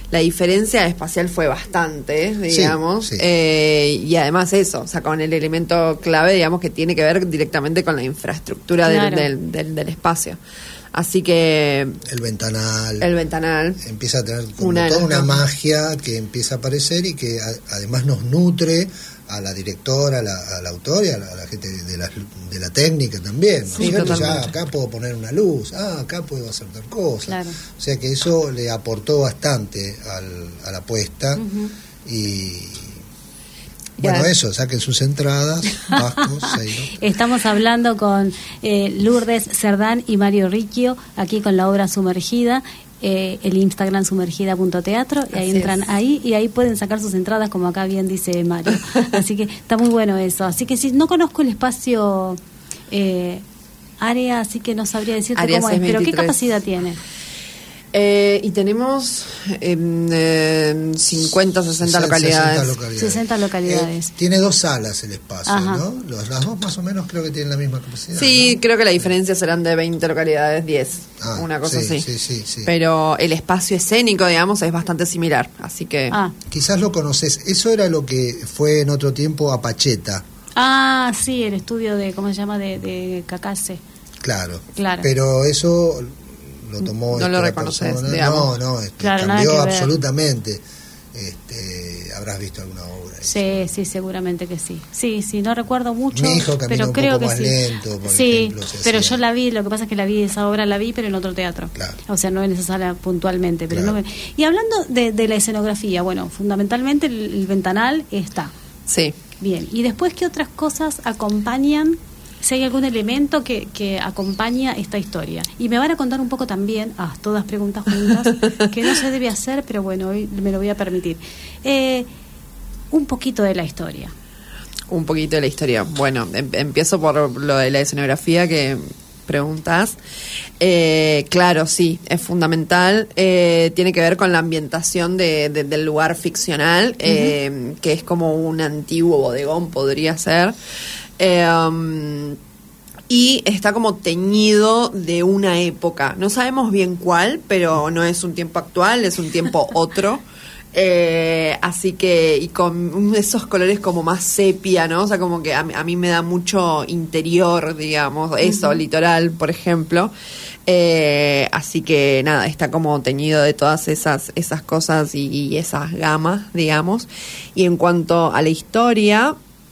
Speaker 3: la diferencia espacial fue bastante, digamos,
Speaker 4: Sí.
Speaker 3: Y además eso, o sea, con el elemento clave, digamos, que tiene que ver directamente con la infraestructura
Speaker 1: Claro.
Speaker 3: del espacio. Así que
Speaker 4: El ventanal. Empieza a tener como
Speaker 3: Una de
Speaker 4: toda
Speaker 3: las
Speaker 4: una
Speaker 3: cosas.
Speaker 4: magia que empieza a aparecer y que además nos nutre a la directora, al autor y a la gente de la técnica también. ¿no?
Speaker 3: Sí,
Speaker 4: Fíjate, ya
Speaker 3: totalmente.
Speaker 4: acá puedo poner una luz, acá puedo hacer tal cosa.
Speaker 1: Claro.
Speaker 4: O sea que eso le aportó bastante a la apuesta. Y bueno,
Speaker 3: Ya.
Speaker 4: eso, saquen sus entradas, Vasco, Seiro.
Speaker 1: Estamos hablando con Lourdes Cerdán y Mario Riccio, aquí con la obra Sumergida, el Instagram sumergida.teatro, y ahí
Speaker 3: Así
Speaker 1: entran
Speaker 3: es.
Speaker 1: ahí y ahí pueden sacar sus entradas, como acá bien dice Mario. Así que está muy bueno eso. Así que sí, no conozco el espacio área, así que no sabría decirte
Speaker 3: Área
Speaker 1: cómo es, pero ¿qué
Speaker 3: 623.
Speaker 1: capacidad tiene?
Speaker 3: Y tenemos 50, 60 localidades.
Speaker 1: 60 localidades.
Speaker 4: Tiene 2 salas el espacio,
Speaker 1: Ajá.
Speaker 4: ¿no? Las dos más o menos creo que tienen la misma capacidad.
Speaker 3: Sí,
Speaker 4: ¿no?
Speaker 3: creo que la diferencia serán de 20 localidades, 10, una cosa
Speaker 4: sí,
Speaker 3: así.
Speaker 4: sí.
Speaker 3: Pero el espacio escénico, digamos, es bastante similar, así que...
Speaker 4: Quizás lo conoces. Eso era lo que fue en otro tiempo Apacheta.
Speaker 1: Sí, el estudio de, ¿cómo se llama? De Cacase.
Speaker 4: Claro.
Speaker 1: Claro.
Speaker 4: Pero eso lo tomó
Speaker 3: No lo
Speaker 4: esta
Speaker 3: reconoces,
Speaker 4: persona.
Speaker 3: digamos.
Speaker 4: No,
Speaker 1: Claro, nada
Speaker 4: cambió
Speaker 1: que ver.
Speaker 4: absolutamente. Habrás visto alguna obra.
Speaker 1: Sí, seguramente que sí. Sí, no recuerdo mucho,
Speaker 4: Mi hijo camina
Speaker 1: pero
Speaker 4: un
Speaker 1: creo
Speaker 4: poco
Speaker 1: que
Speaker 4: más
Speaker 1: sí.
Speaker 4: lento, por
Speaker 1: sí,
Speaker 4: ejemplo, se
Speaker 1: pero
Speaker 4: hacía.
Speaker 1: yo la vi, lo que pasa es que esa obra la vi, pero en otro teatro.
Speaker 4: Claro.
Speaker 1: O sea, no en esa sala puntualmente. Pero
Speaker 4: Claro.
Speaker 1: no. Y hablando de la escenografía, bueno, fundamentalmente el ventanal está.
Speaker 3: Sí.
Speaker 1: Bien. ¿Y después qué otras cosas acompañan? Si hay algún elemento que acompaña esta historia. Y me van a contar un poco también, todas preguntas juntas, que no se debe hacer, pero bueno, hoy me lo voy a permitir. Un poquito de la historia.
Speaker 3: Un poquito de la historia. Bueno, empiezo por lo de la escenografía que preguntas. Claro, sí, es fundamental. Tiene que ver con la ambientación del lugar ficcional, que es como un antiguo bodegón, podría ser. Y está como teñido de una época. No sabemos bien cuál, pero no es un tiempo actual, es un tiempo otro. Así que, y con esos colores como más sepia, ¿no? O sea, como que a mí me da mucho interior, digamos, eso, litoral, por ejemplo. Así que nada, está como teñido de todas esas cosas y esas gamas, digamos. Y en cuanto a la historia,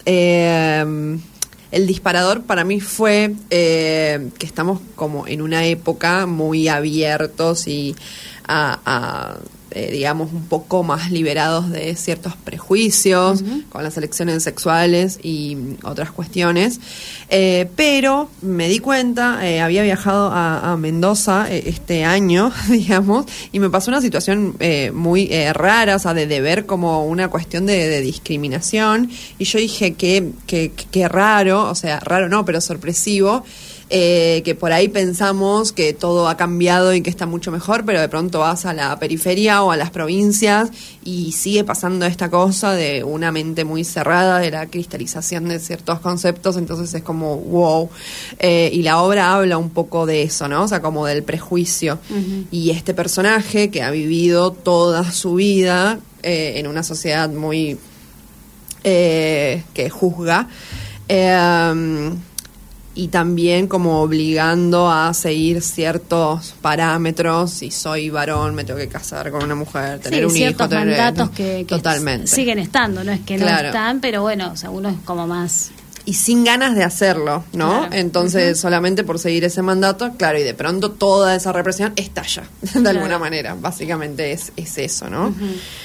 Speaker 3: el disparador para mí fue que estamos como en una época muy abiertos y digamos, un poco más liberados de ciertos prejuicios con las elecciones sexuales y otras cuestiones. Pero me di cuenta, había viajado a Mendoza este año, digamos, y me pasó una situación muy rara, o sea, de ver como una cuestión de discriminación. Y yo dije que raro, o sea, raro no, pero sorpresivo. Que por ahí pensamos que todo ha cambiado y que está mucho mejor, pero de pronto vas a la periferia o a las provincias y sigue pasando esta cosa de una mente muy cerrada, de la cristalización de ciertos conceptos, entonces es como wow. Y la obra habla un poco de eso, ¿no? O sea, como del prejuicio. Y este personaje que ha vivido toda su vida en una sociedad muy que juzga, y también como obligando a seguir ciertos parámetros. Si soy varón, me tengo que casar con una mujer, tener un
Speaker 1: ciertos
Speaker 3: hijo,
Speaker 1: mandatos que
Speaker 3: totalmente
Speaker 1: siguen estando, no es que no
Speaker 3: Claro.
Speaker 1: están, pero bueno, o sea, uno es como más...
Speaker 3: y sin ganas de hacerlo, ¿no?
Speaker 1: Claro.
Speaker 3: Entonces, solamente por seguir ese mandato, claro, y de pronto toda esa represión estalla, de alguna manera. Básicamente es eso, ¿no?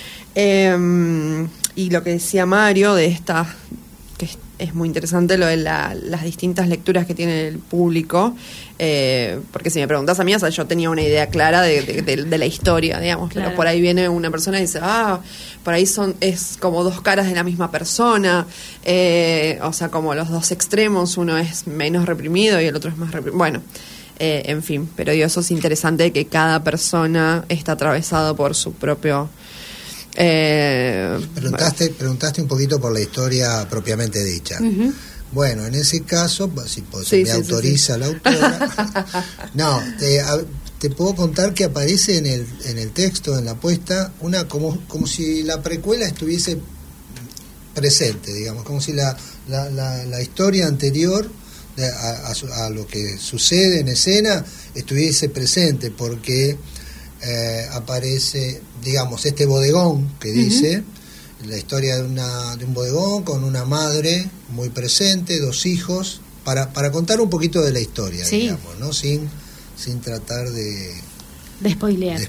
Speaker 3: Y lo que decía Mario de esta, que es muy interesante lo de las distintas lecturas que tiene el público, porque si me preguntas a mí, o sea, yo tenía una idea clara de la historia, digamos,
Speaker 1: Claro.
Speaker 3: pero por ahí viene una persona y dice, por ahí es como dos caras de la misma persona, o sea, como los dos extremos, uno es menos reprimido y el otro es más reprimido. Bueno, en fin, pero digo, eso es interesante, que cada persona está atravesado por su propio...
Speaker 4: Preguntaste un poquito por la historia propiamente dicha. Bueno, en ese caso, si me autoriza la autora, no, te puedo contar que aparece en el texto, en la puesta, como si la precuela estuviese presente, digamos, como si la historia anterior a lo que sucede en escena estuviese presente, porque aparece, digamos, este bodegón que dice la historia de un bodegón con una madre muy presente, 2 hijos, para contar un poquito de la historia, digamos, ¿no? Sin tratar de
Speaker 1: spoilear.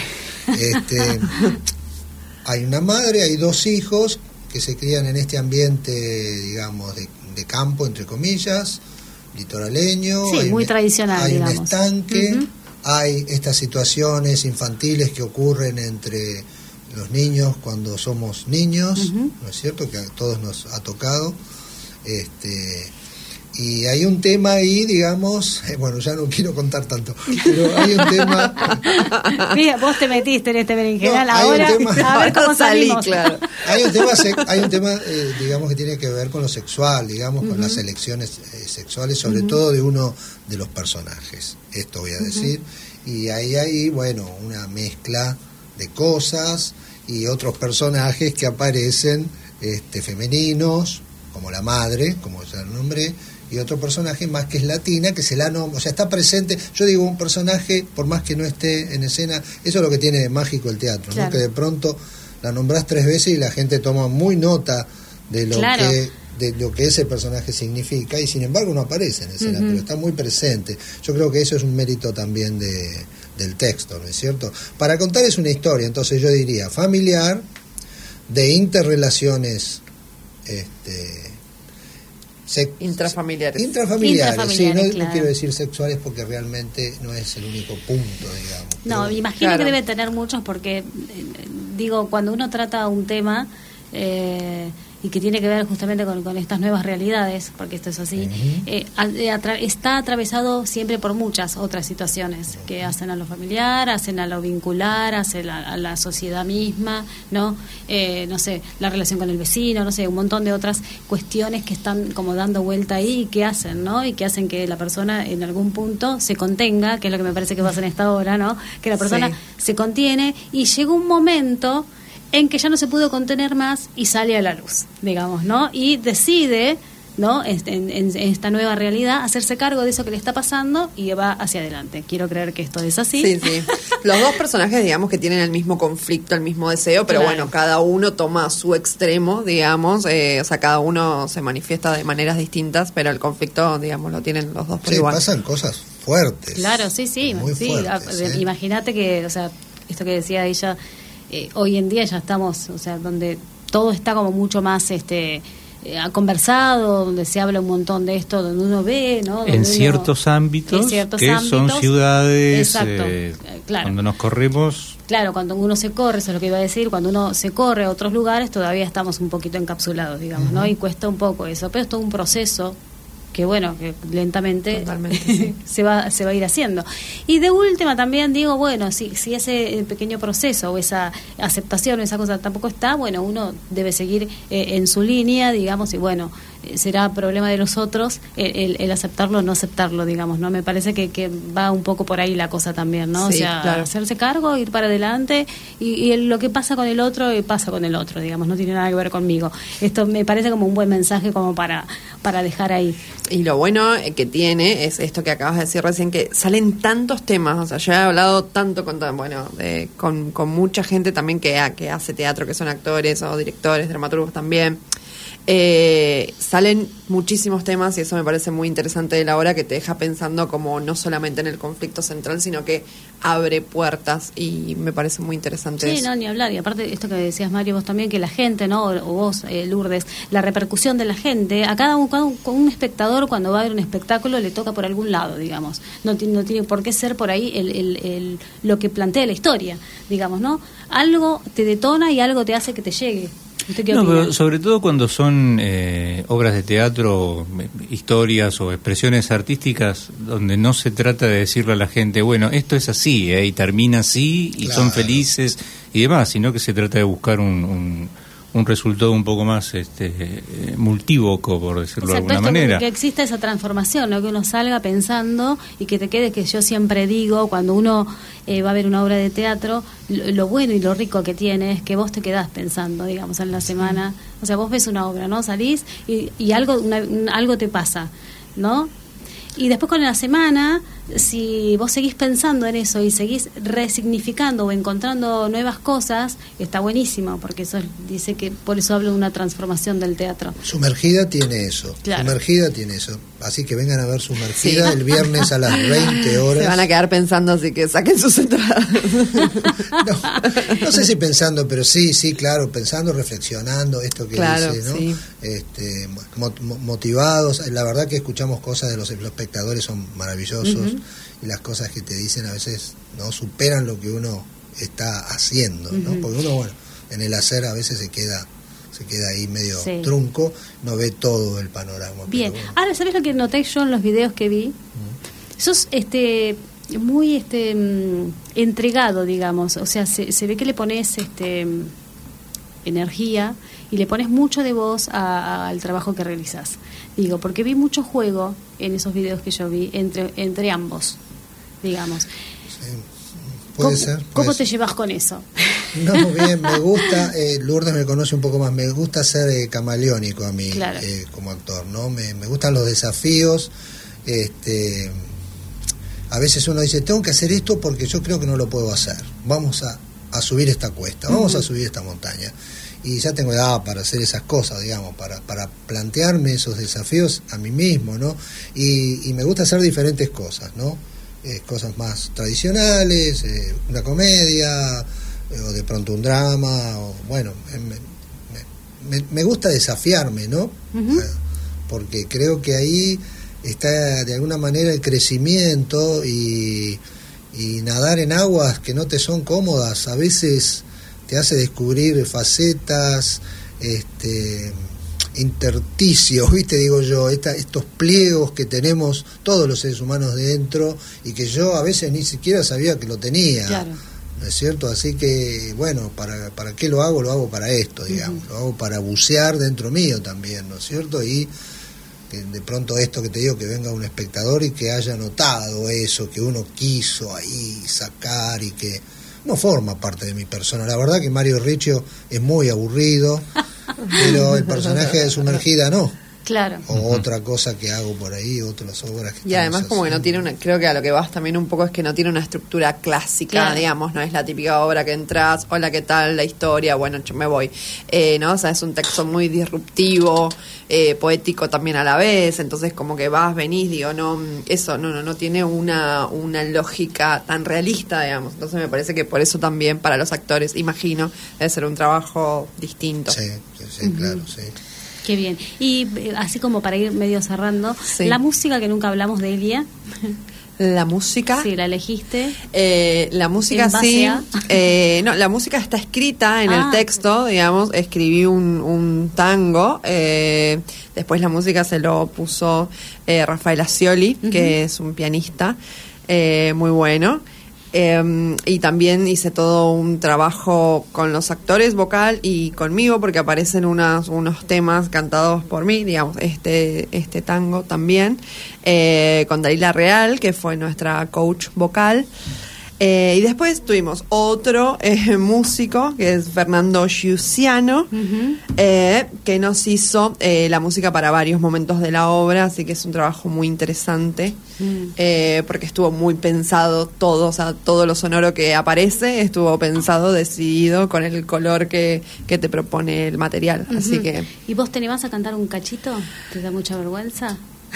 Speaker 4: Hay una madre, hay 2 hijos que se crían en este ambiente, digamos, de campo, entre comillas, litoraleño.
Speaker 1: Sí, muy tradicional,
Speaker 4: hay
Speaker 1: digamos.
Speaker 4: Un estanque, hay estas situaciones infantiles que ocurren entre los niños cuando somos niños, ¿no es cierto? Que a todos nos ha tocado. Y hay un tema ahí, digamos, bueno, ya no quiero contar tanto, pero hay un tema...
Speaker 1: Mira, vos te metiste en este berenjenal,
Speaker 4: no,
Speaker 1: ahora a ver cómo salimos.
Speaker 3: Claro.
Speaker 4: Hay un tema digamos, que tiene que ver con lo sexual, digamos, con las elecciones sexuales, sobre todo de uno de los personajes, esto voy a decir, y ahí hay, bueno, una mezcla de cosas y otros personajes que aparecen femeninos, como la madre, como ya lo nombré, y otro personaje más que es latina, que se la nombra, o sea, está presente. Yo digo, un personaje, por más que no esté en escena, eso es lo que tiene de mágico el teatro, claro, ¿no? Que de pronto la nombrás 3 veces y la gente toma muy nota de lo que ese personaje significa, y sin embargo no aparece en escena, pero está muy presente. Yo creo que eso es un mérito también del texto, ¿no es cierto? Para contar es una historia, entonces yo diría familiar, de interrelaciones
Speaker 3: intrafamiliares,
Speaker 4: sí, no quiero decir sexuales porque realmente no es el único punto, digamos.
Speaker 1: No, me imagino que debe tener muchos porque, digo, cuando uno trata un tema y que tiene que ver justamente con estas nuevas realidades, porque esto es así, está atravesado siempre por muchas otras situaciones que hacen a lo familiar, hacen a lo vincular, hacen a la sociedad misma, ¿no? No sé, la relación con el vecino, no sé, un montón de otras cuestiones que están como dando vuelta ahí y que hacen, ¿no? Y que hacen que la persona en algún punto se contenga, que es lo que me parece que pasa en esta hora, ¿no? Que la persona se contiene y llega un momento en que ya no se pudo contener más y sale a la luz, digamos, ¿no? Y decide, ¿no? En esta nueva realidad, hacerse cargo de eso que le está pasando y va hacia adelante. Quiero creer que esto es así.
Speaker 3: Sí, sí. Los 2 personajes, digamos, que tienen el mismo conflicto, el mismo deseo, pero bueno, cada uno toma su extremo, digamos, o sea, cada uno se manifiesta de maneras distintas, pero el conflicto, digamos, lo tienen los 2 por igual.
Speaker 4: Pasan cosas fuertes.
Speaker 1: Claro, sí.
Speaker 4: Muy fuertes,
Speaker 1: Imagínate que, o sea, esto que decía ella, hoy en día ya estamos, o sea, donde todo está como mucho más conversado, donde se habla un montón de esto, donde uno ve, ¿no?
Speaker 2: En ciertos ámbitos son ciudades,
Speaker 1: claro,
Speaker 2: cuando nos corremos.
Speaker 1: Claro, cuando uno se corre, eso es lo que iba a decir, cuando uno se corre a otros lugares todavía estamos un poquito encapsulados, digamos, ¿no? Y cuesta un poco eso, pero es todo un proceso que bueno, que lentamente se va a ir haciendo. Y de última también digo, bueno, si ese pequeño proceso o esa aceptación o esa cosa tampoco está, bueno, uno debe seguir en su línea, digamos, y bueno, será problema de los otros el aceptarlo o no aceptarlo, digamos, ¿no? Me parece que va un poco por ahí la cosa también, ¿no?
Speaker 3: Sí,
Speaker 1: o sea,
Speaker 3: claro,
Speaker 1: hacerse cargo, ir para adelante y lo que pasa con el otro, pasa con el otro, digamos, no tiene nada que ver conmigo. Esto me parece como un buen mensaje como para dejar ahí.
Speaker 3: Y lo bueno que tiene es esto que acabas de decir recién, que salen tantos temas, o sea, yo he hablado tanto con mucha gente también que hace teatro, que son actores o directores, dramaturgos también. Salen muchísimos temas y eso me parece muy interesante de la obra, que te deja pensando como no solamente en el conflicto central, sino que abre puertas y me parece muy interesante.
Speaker 1: Sí,
Speaker 3: eso.
Speaker 1: No, ni hablar. Y aparte, esto que decías, Mario, vos también, que la gente, ¿no? O vos, Lourdes, la repercusión de la gente, a cada un espectador cuando va a ver un espectáculo le toca por algún lado, digamos. No tiene por qué ser por ahí lo que plantea la historia, digamos, ¿no? Algo te detona y algo te hace que te llegue.
Speaker 2: No, pero sobre todo cuando son obras de teatro, historias o expresiones artísticas donde no se trata de decirle a la gente, bueno, esto es así, y termina así, y claro, son felices y demás, sino que se trata de buscar un un resultado un poco más multívoco, por decirlo de alguna manera.
Speaker 1: Que exista esa transformación, ¿no? Que uno salga pensando y que te quede, que yo siempre digo, cuando uno va a ver una obra de teatro, lo bueno y lo rico que tiene es que vos te quedás pensando, digamos, en la semana. O sea, vos ves una obra, ¿no? Salís y algo te pasa, ¿no? Y después con la semana, si vos seguís pensando en eso y seguís resignificando o encontrando nuevas cosas, está buenísimo, porque eso dice que por eso hablo de una transformación del teatro.
Speaker 4: Sumergida tiene eso,
Speaker 1: claro.
Speaker 4: Sumergida tiene eso. Así que vengan a ver Sumergida el viernes a las 20 horas.
Speaker 3: Se van a quedar pensando, así que saquen sus entradas.
Speaker 4: No sé si pensando, pero sí, claro, pensando, reflexionando, esto que
Speaker 3: claro,
Speaker 4: dice, ¿no?
Speaker 3: Sí.
Speaker 4: Motivados. La verdad que escuchamos cosas de los espectadores, son maravillosos, y las cosas que te dicen a veces no superan lo que uno está haciendo, ¿no? Porque uno, bueno, en el hacer a veces se queda ahí medio trunco, no ve todo el panorama.
Speaker 1: Bien,
Speaker 4: bueno.
Speaker 1: Ahora, ¿sabés lo que noté yo en los videos que vi? Sos muy entregado, digamos, o sea, se ve que le pones energía y le pones mucho de vos al trabajo que realizás. Digo, porque vi mucho juego en esos videos que yo vi entre ambos, digamos.
Speaker 4: Sí, puede ser.
Speaker 1: ¿Cómo te llevas con eso?
Speaker 4: No, bien, me gusta, Lourdes me conoce un poco más, me gusta ser camaleónico a mí, claro. Como actor, ¿no? Me gustan los desafíos, a veces uno dice, tengo que hacer esto porque yo creo que no lo puedo hacer, vamos a subir esta cuesta, vamos a subir esta montaña, y ya tengo edad para hacer esas cosas, digamos, para plantearme esos desafíos a mí mismo, ¿no? Y me gusta hacer diferentes cosas, ¿no? Cosas más tradicionales, una comedia, o de pronto un drama, o bueno, me gusta desafiarme, ¿no? Porque creo que ahí está de alguna manera el crecimiento y nadar en aguas que no te son cómodas, a veces te hace descubrir facetas, intersticios, ¿viste? Digo yo, estos pliegos que tenemos todos los seres humanos dentro y que yo a veces ni siquiera sabía que lo tenía. Claro. ¿No es cierto? Así que, bueno, ¿para qué lo hago? Lo hago para esto, digamos. Lo hago para bucear dentro mío también, ¿no es cierto? Y que de pronto esto que te digo, que venga un espectador y que haya notado eso que uno quiso ahí sacar y que no forma parte de mi persona. La verdad que Mario Riccio es muy aburrido, pero el personaje de Sumergida no.
Speaker 1: Claro.
Speaker 4: O otra cosa que hago por ahí, otras obras que
Speaker 3: y además como que no tiene creo que a lo que vas también un poco es que no tiene una estructura clásica, claro. Digamos, no es la típica obra que entras, hola, ¿qué tal? La historia, bueno, yo me voy, ¿no? O sea, es un texto muy disruptivo, poético también a la vez, entonces como que vas, venís, digo, no tiene una lógica tan realista, digamos, entonces me parece que por eso también para los actores, imagino, debe ser un trabajo distinto.
Speaker 4: Sí, claro, sí.
Speaker 1: Qué bien. Y así como para ir medio cerrando, la música que nunca hablamos de Elia.
Speaker 3: ¿La música?
Speaker 1: Sí, ¿la elegiste?
Speaker 3: La música sí. No, la música está escrita en el texto, digamos. Escribí un tango. Después la música se lo puso Rafael Ascioli, que es un pianista muy bueno. Y también hice todo un trabajo con los actores vocal y conmigo porque aparecen unos temas cantados por mí, digamos, este tango también, con Dalila Real, que fue nuestra coach vocal. Y después tuvimos otro músico, que es Fernando Giussiano, que nos hizo la música para varios momentos de la obra, así que es un trabajo muy interesante, porque estuvo muy pensado todo, o sea, todo lo sonoro que aparece estuvo pensado, decidido con el color que te propone el material, así que...
Speaker 1: ¿Y vos te animás a cantar un cachito? ¿Te da mucha vergüenza?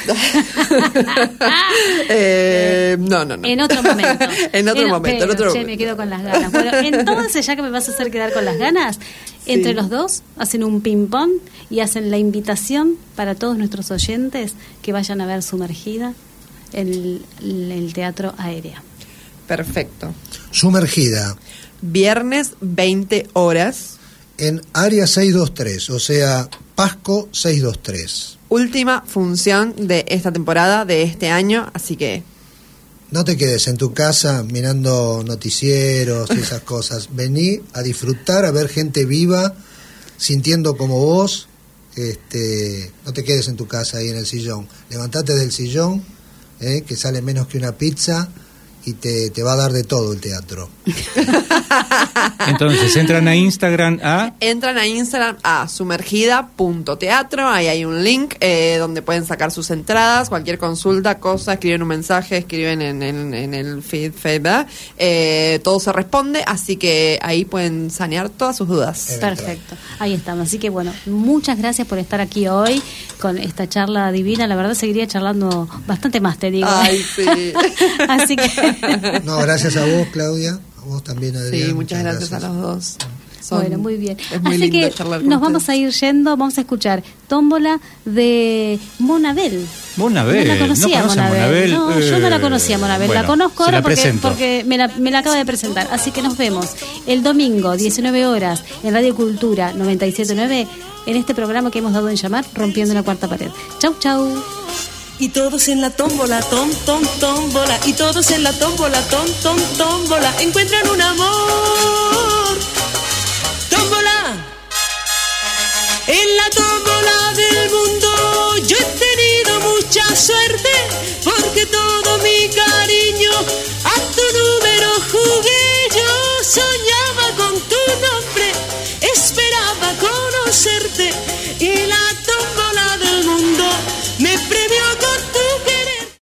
Speaker 3: No.
Speaker 1: En otro momento.
Speaker 3: en otro momento.
Speaker 1: Me quedo con las ganas. Bueno, entonces, ya que me vas a hacer quedar con las ganas, entre los dos hacen un ping-pong y hacen la invitación para todos nuestros oyentes que vayan a ver Sumergida en el Teatro Aérea.
Speaker 3: Perfecto.
Speaker 4: Sumergida.
Speaker 3: Viernes, 20 horas.
Speaker 4: En Área 623, o sea, Pasco 623.
Speaker 3: Última función de esta temporada, de este año, así que...
Speaker 4: No te quedes en tu casa mirando noticieros y esas cosas. Vení a disfrutar, a ver gente viva sintiendo como vos, no te quedes en tu casa ahí en el sillón. Levantate del sillón, que sale menos que una pizza, y te va a dar de todo el teatro.
Speaker 2: Entonces, entran a Instagram
Speaker 3: a sumergida.teatro, ahí hay un link donde pueden sacar sus entradas, cualquier consulta, cosa, escriben un mensaje, escriben en el feed, ¿verdad? Todo se responde, así que ahí pueden sanear todas sus dudas.
Speaker 1: Perfecto, ahí estamos. Así que bueno, muchas gracias por estar aquí hoy con esta charla divina. La verdad seguiría charlando bastante más, te digo.
Speaker 3: Ay, sí.
Speaker 1: Así que
Speaker 4: no, gracias a vos, Claudia, a vos también, Adrián.
Speaker 3: Sí, muchas gracias a los dos.
Speaker 1: Bueno, muy bien.
Speaker 3: Es muy
Speaker 1: Así
Speaker 3: lindo
Speaker 1: que
Speaker 3: charlar con
Speaker 1: nos
Speaker 3: ustedes.
Speaker 1: vamos a ir yendo, vamos a escuchar Tómbola de Monabel.
Speaker 2: Monabel,
Speaker 1: No la conocía,
Speaker 2: ¿no conocen
Speaker 1: Monabel.
Speaker 2: Monabel?
Speaker 1: No, yo no la conocía, Monabel.
Speaker 2: Bueno,
Speaker 1: la conozco
Speaker 2: se la
Speaker 1: ahora
Speaker 2: presento.
Speaker 1: porque me la acaba de presentar. Así que nos vemos el domingo, 19 horas, en Radio Cultura 97.9, en este programa que hemos dado en llamar Rompiendo la Cuarta Pared. Chau, chau.
Speaker 8: Y todos en la tómbola, tómbola. Y todos en la tómbola, tómbola. Encuentran un amor. Tómbola. En la tómbola del mundo yo he tenido mucha suerte.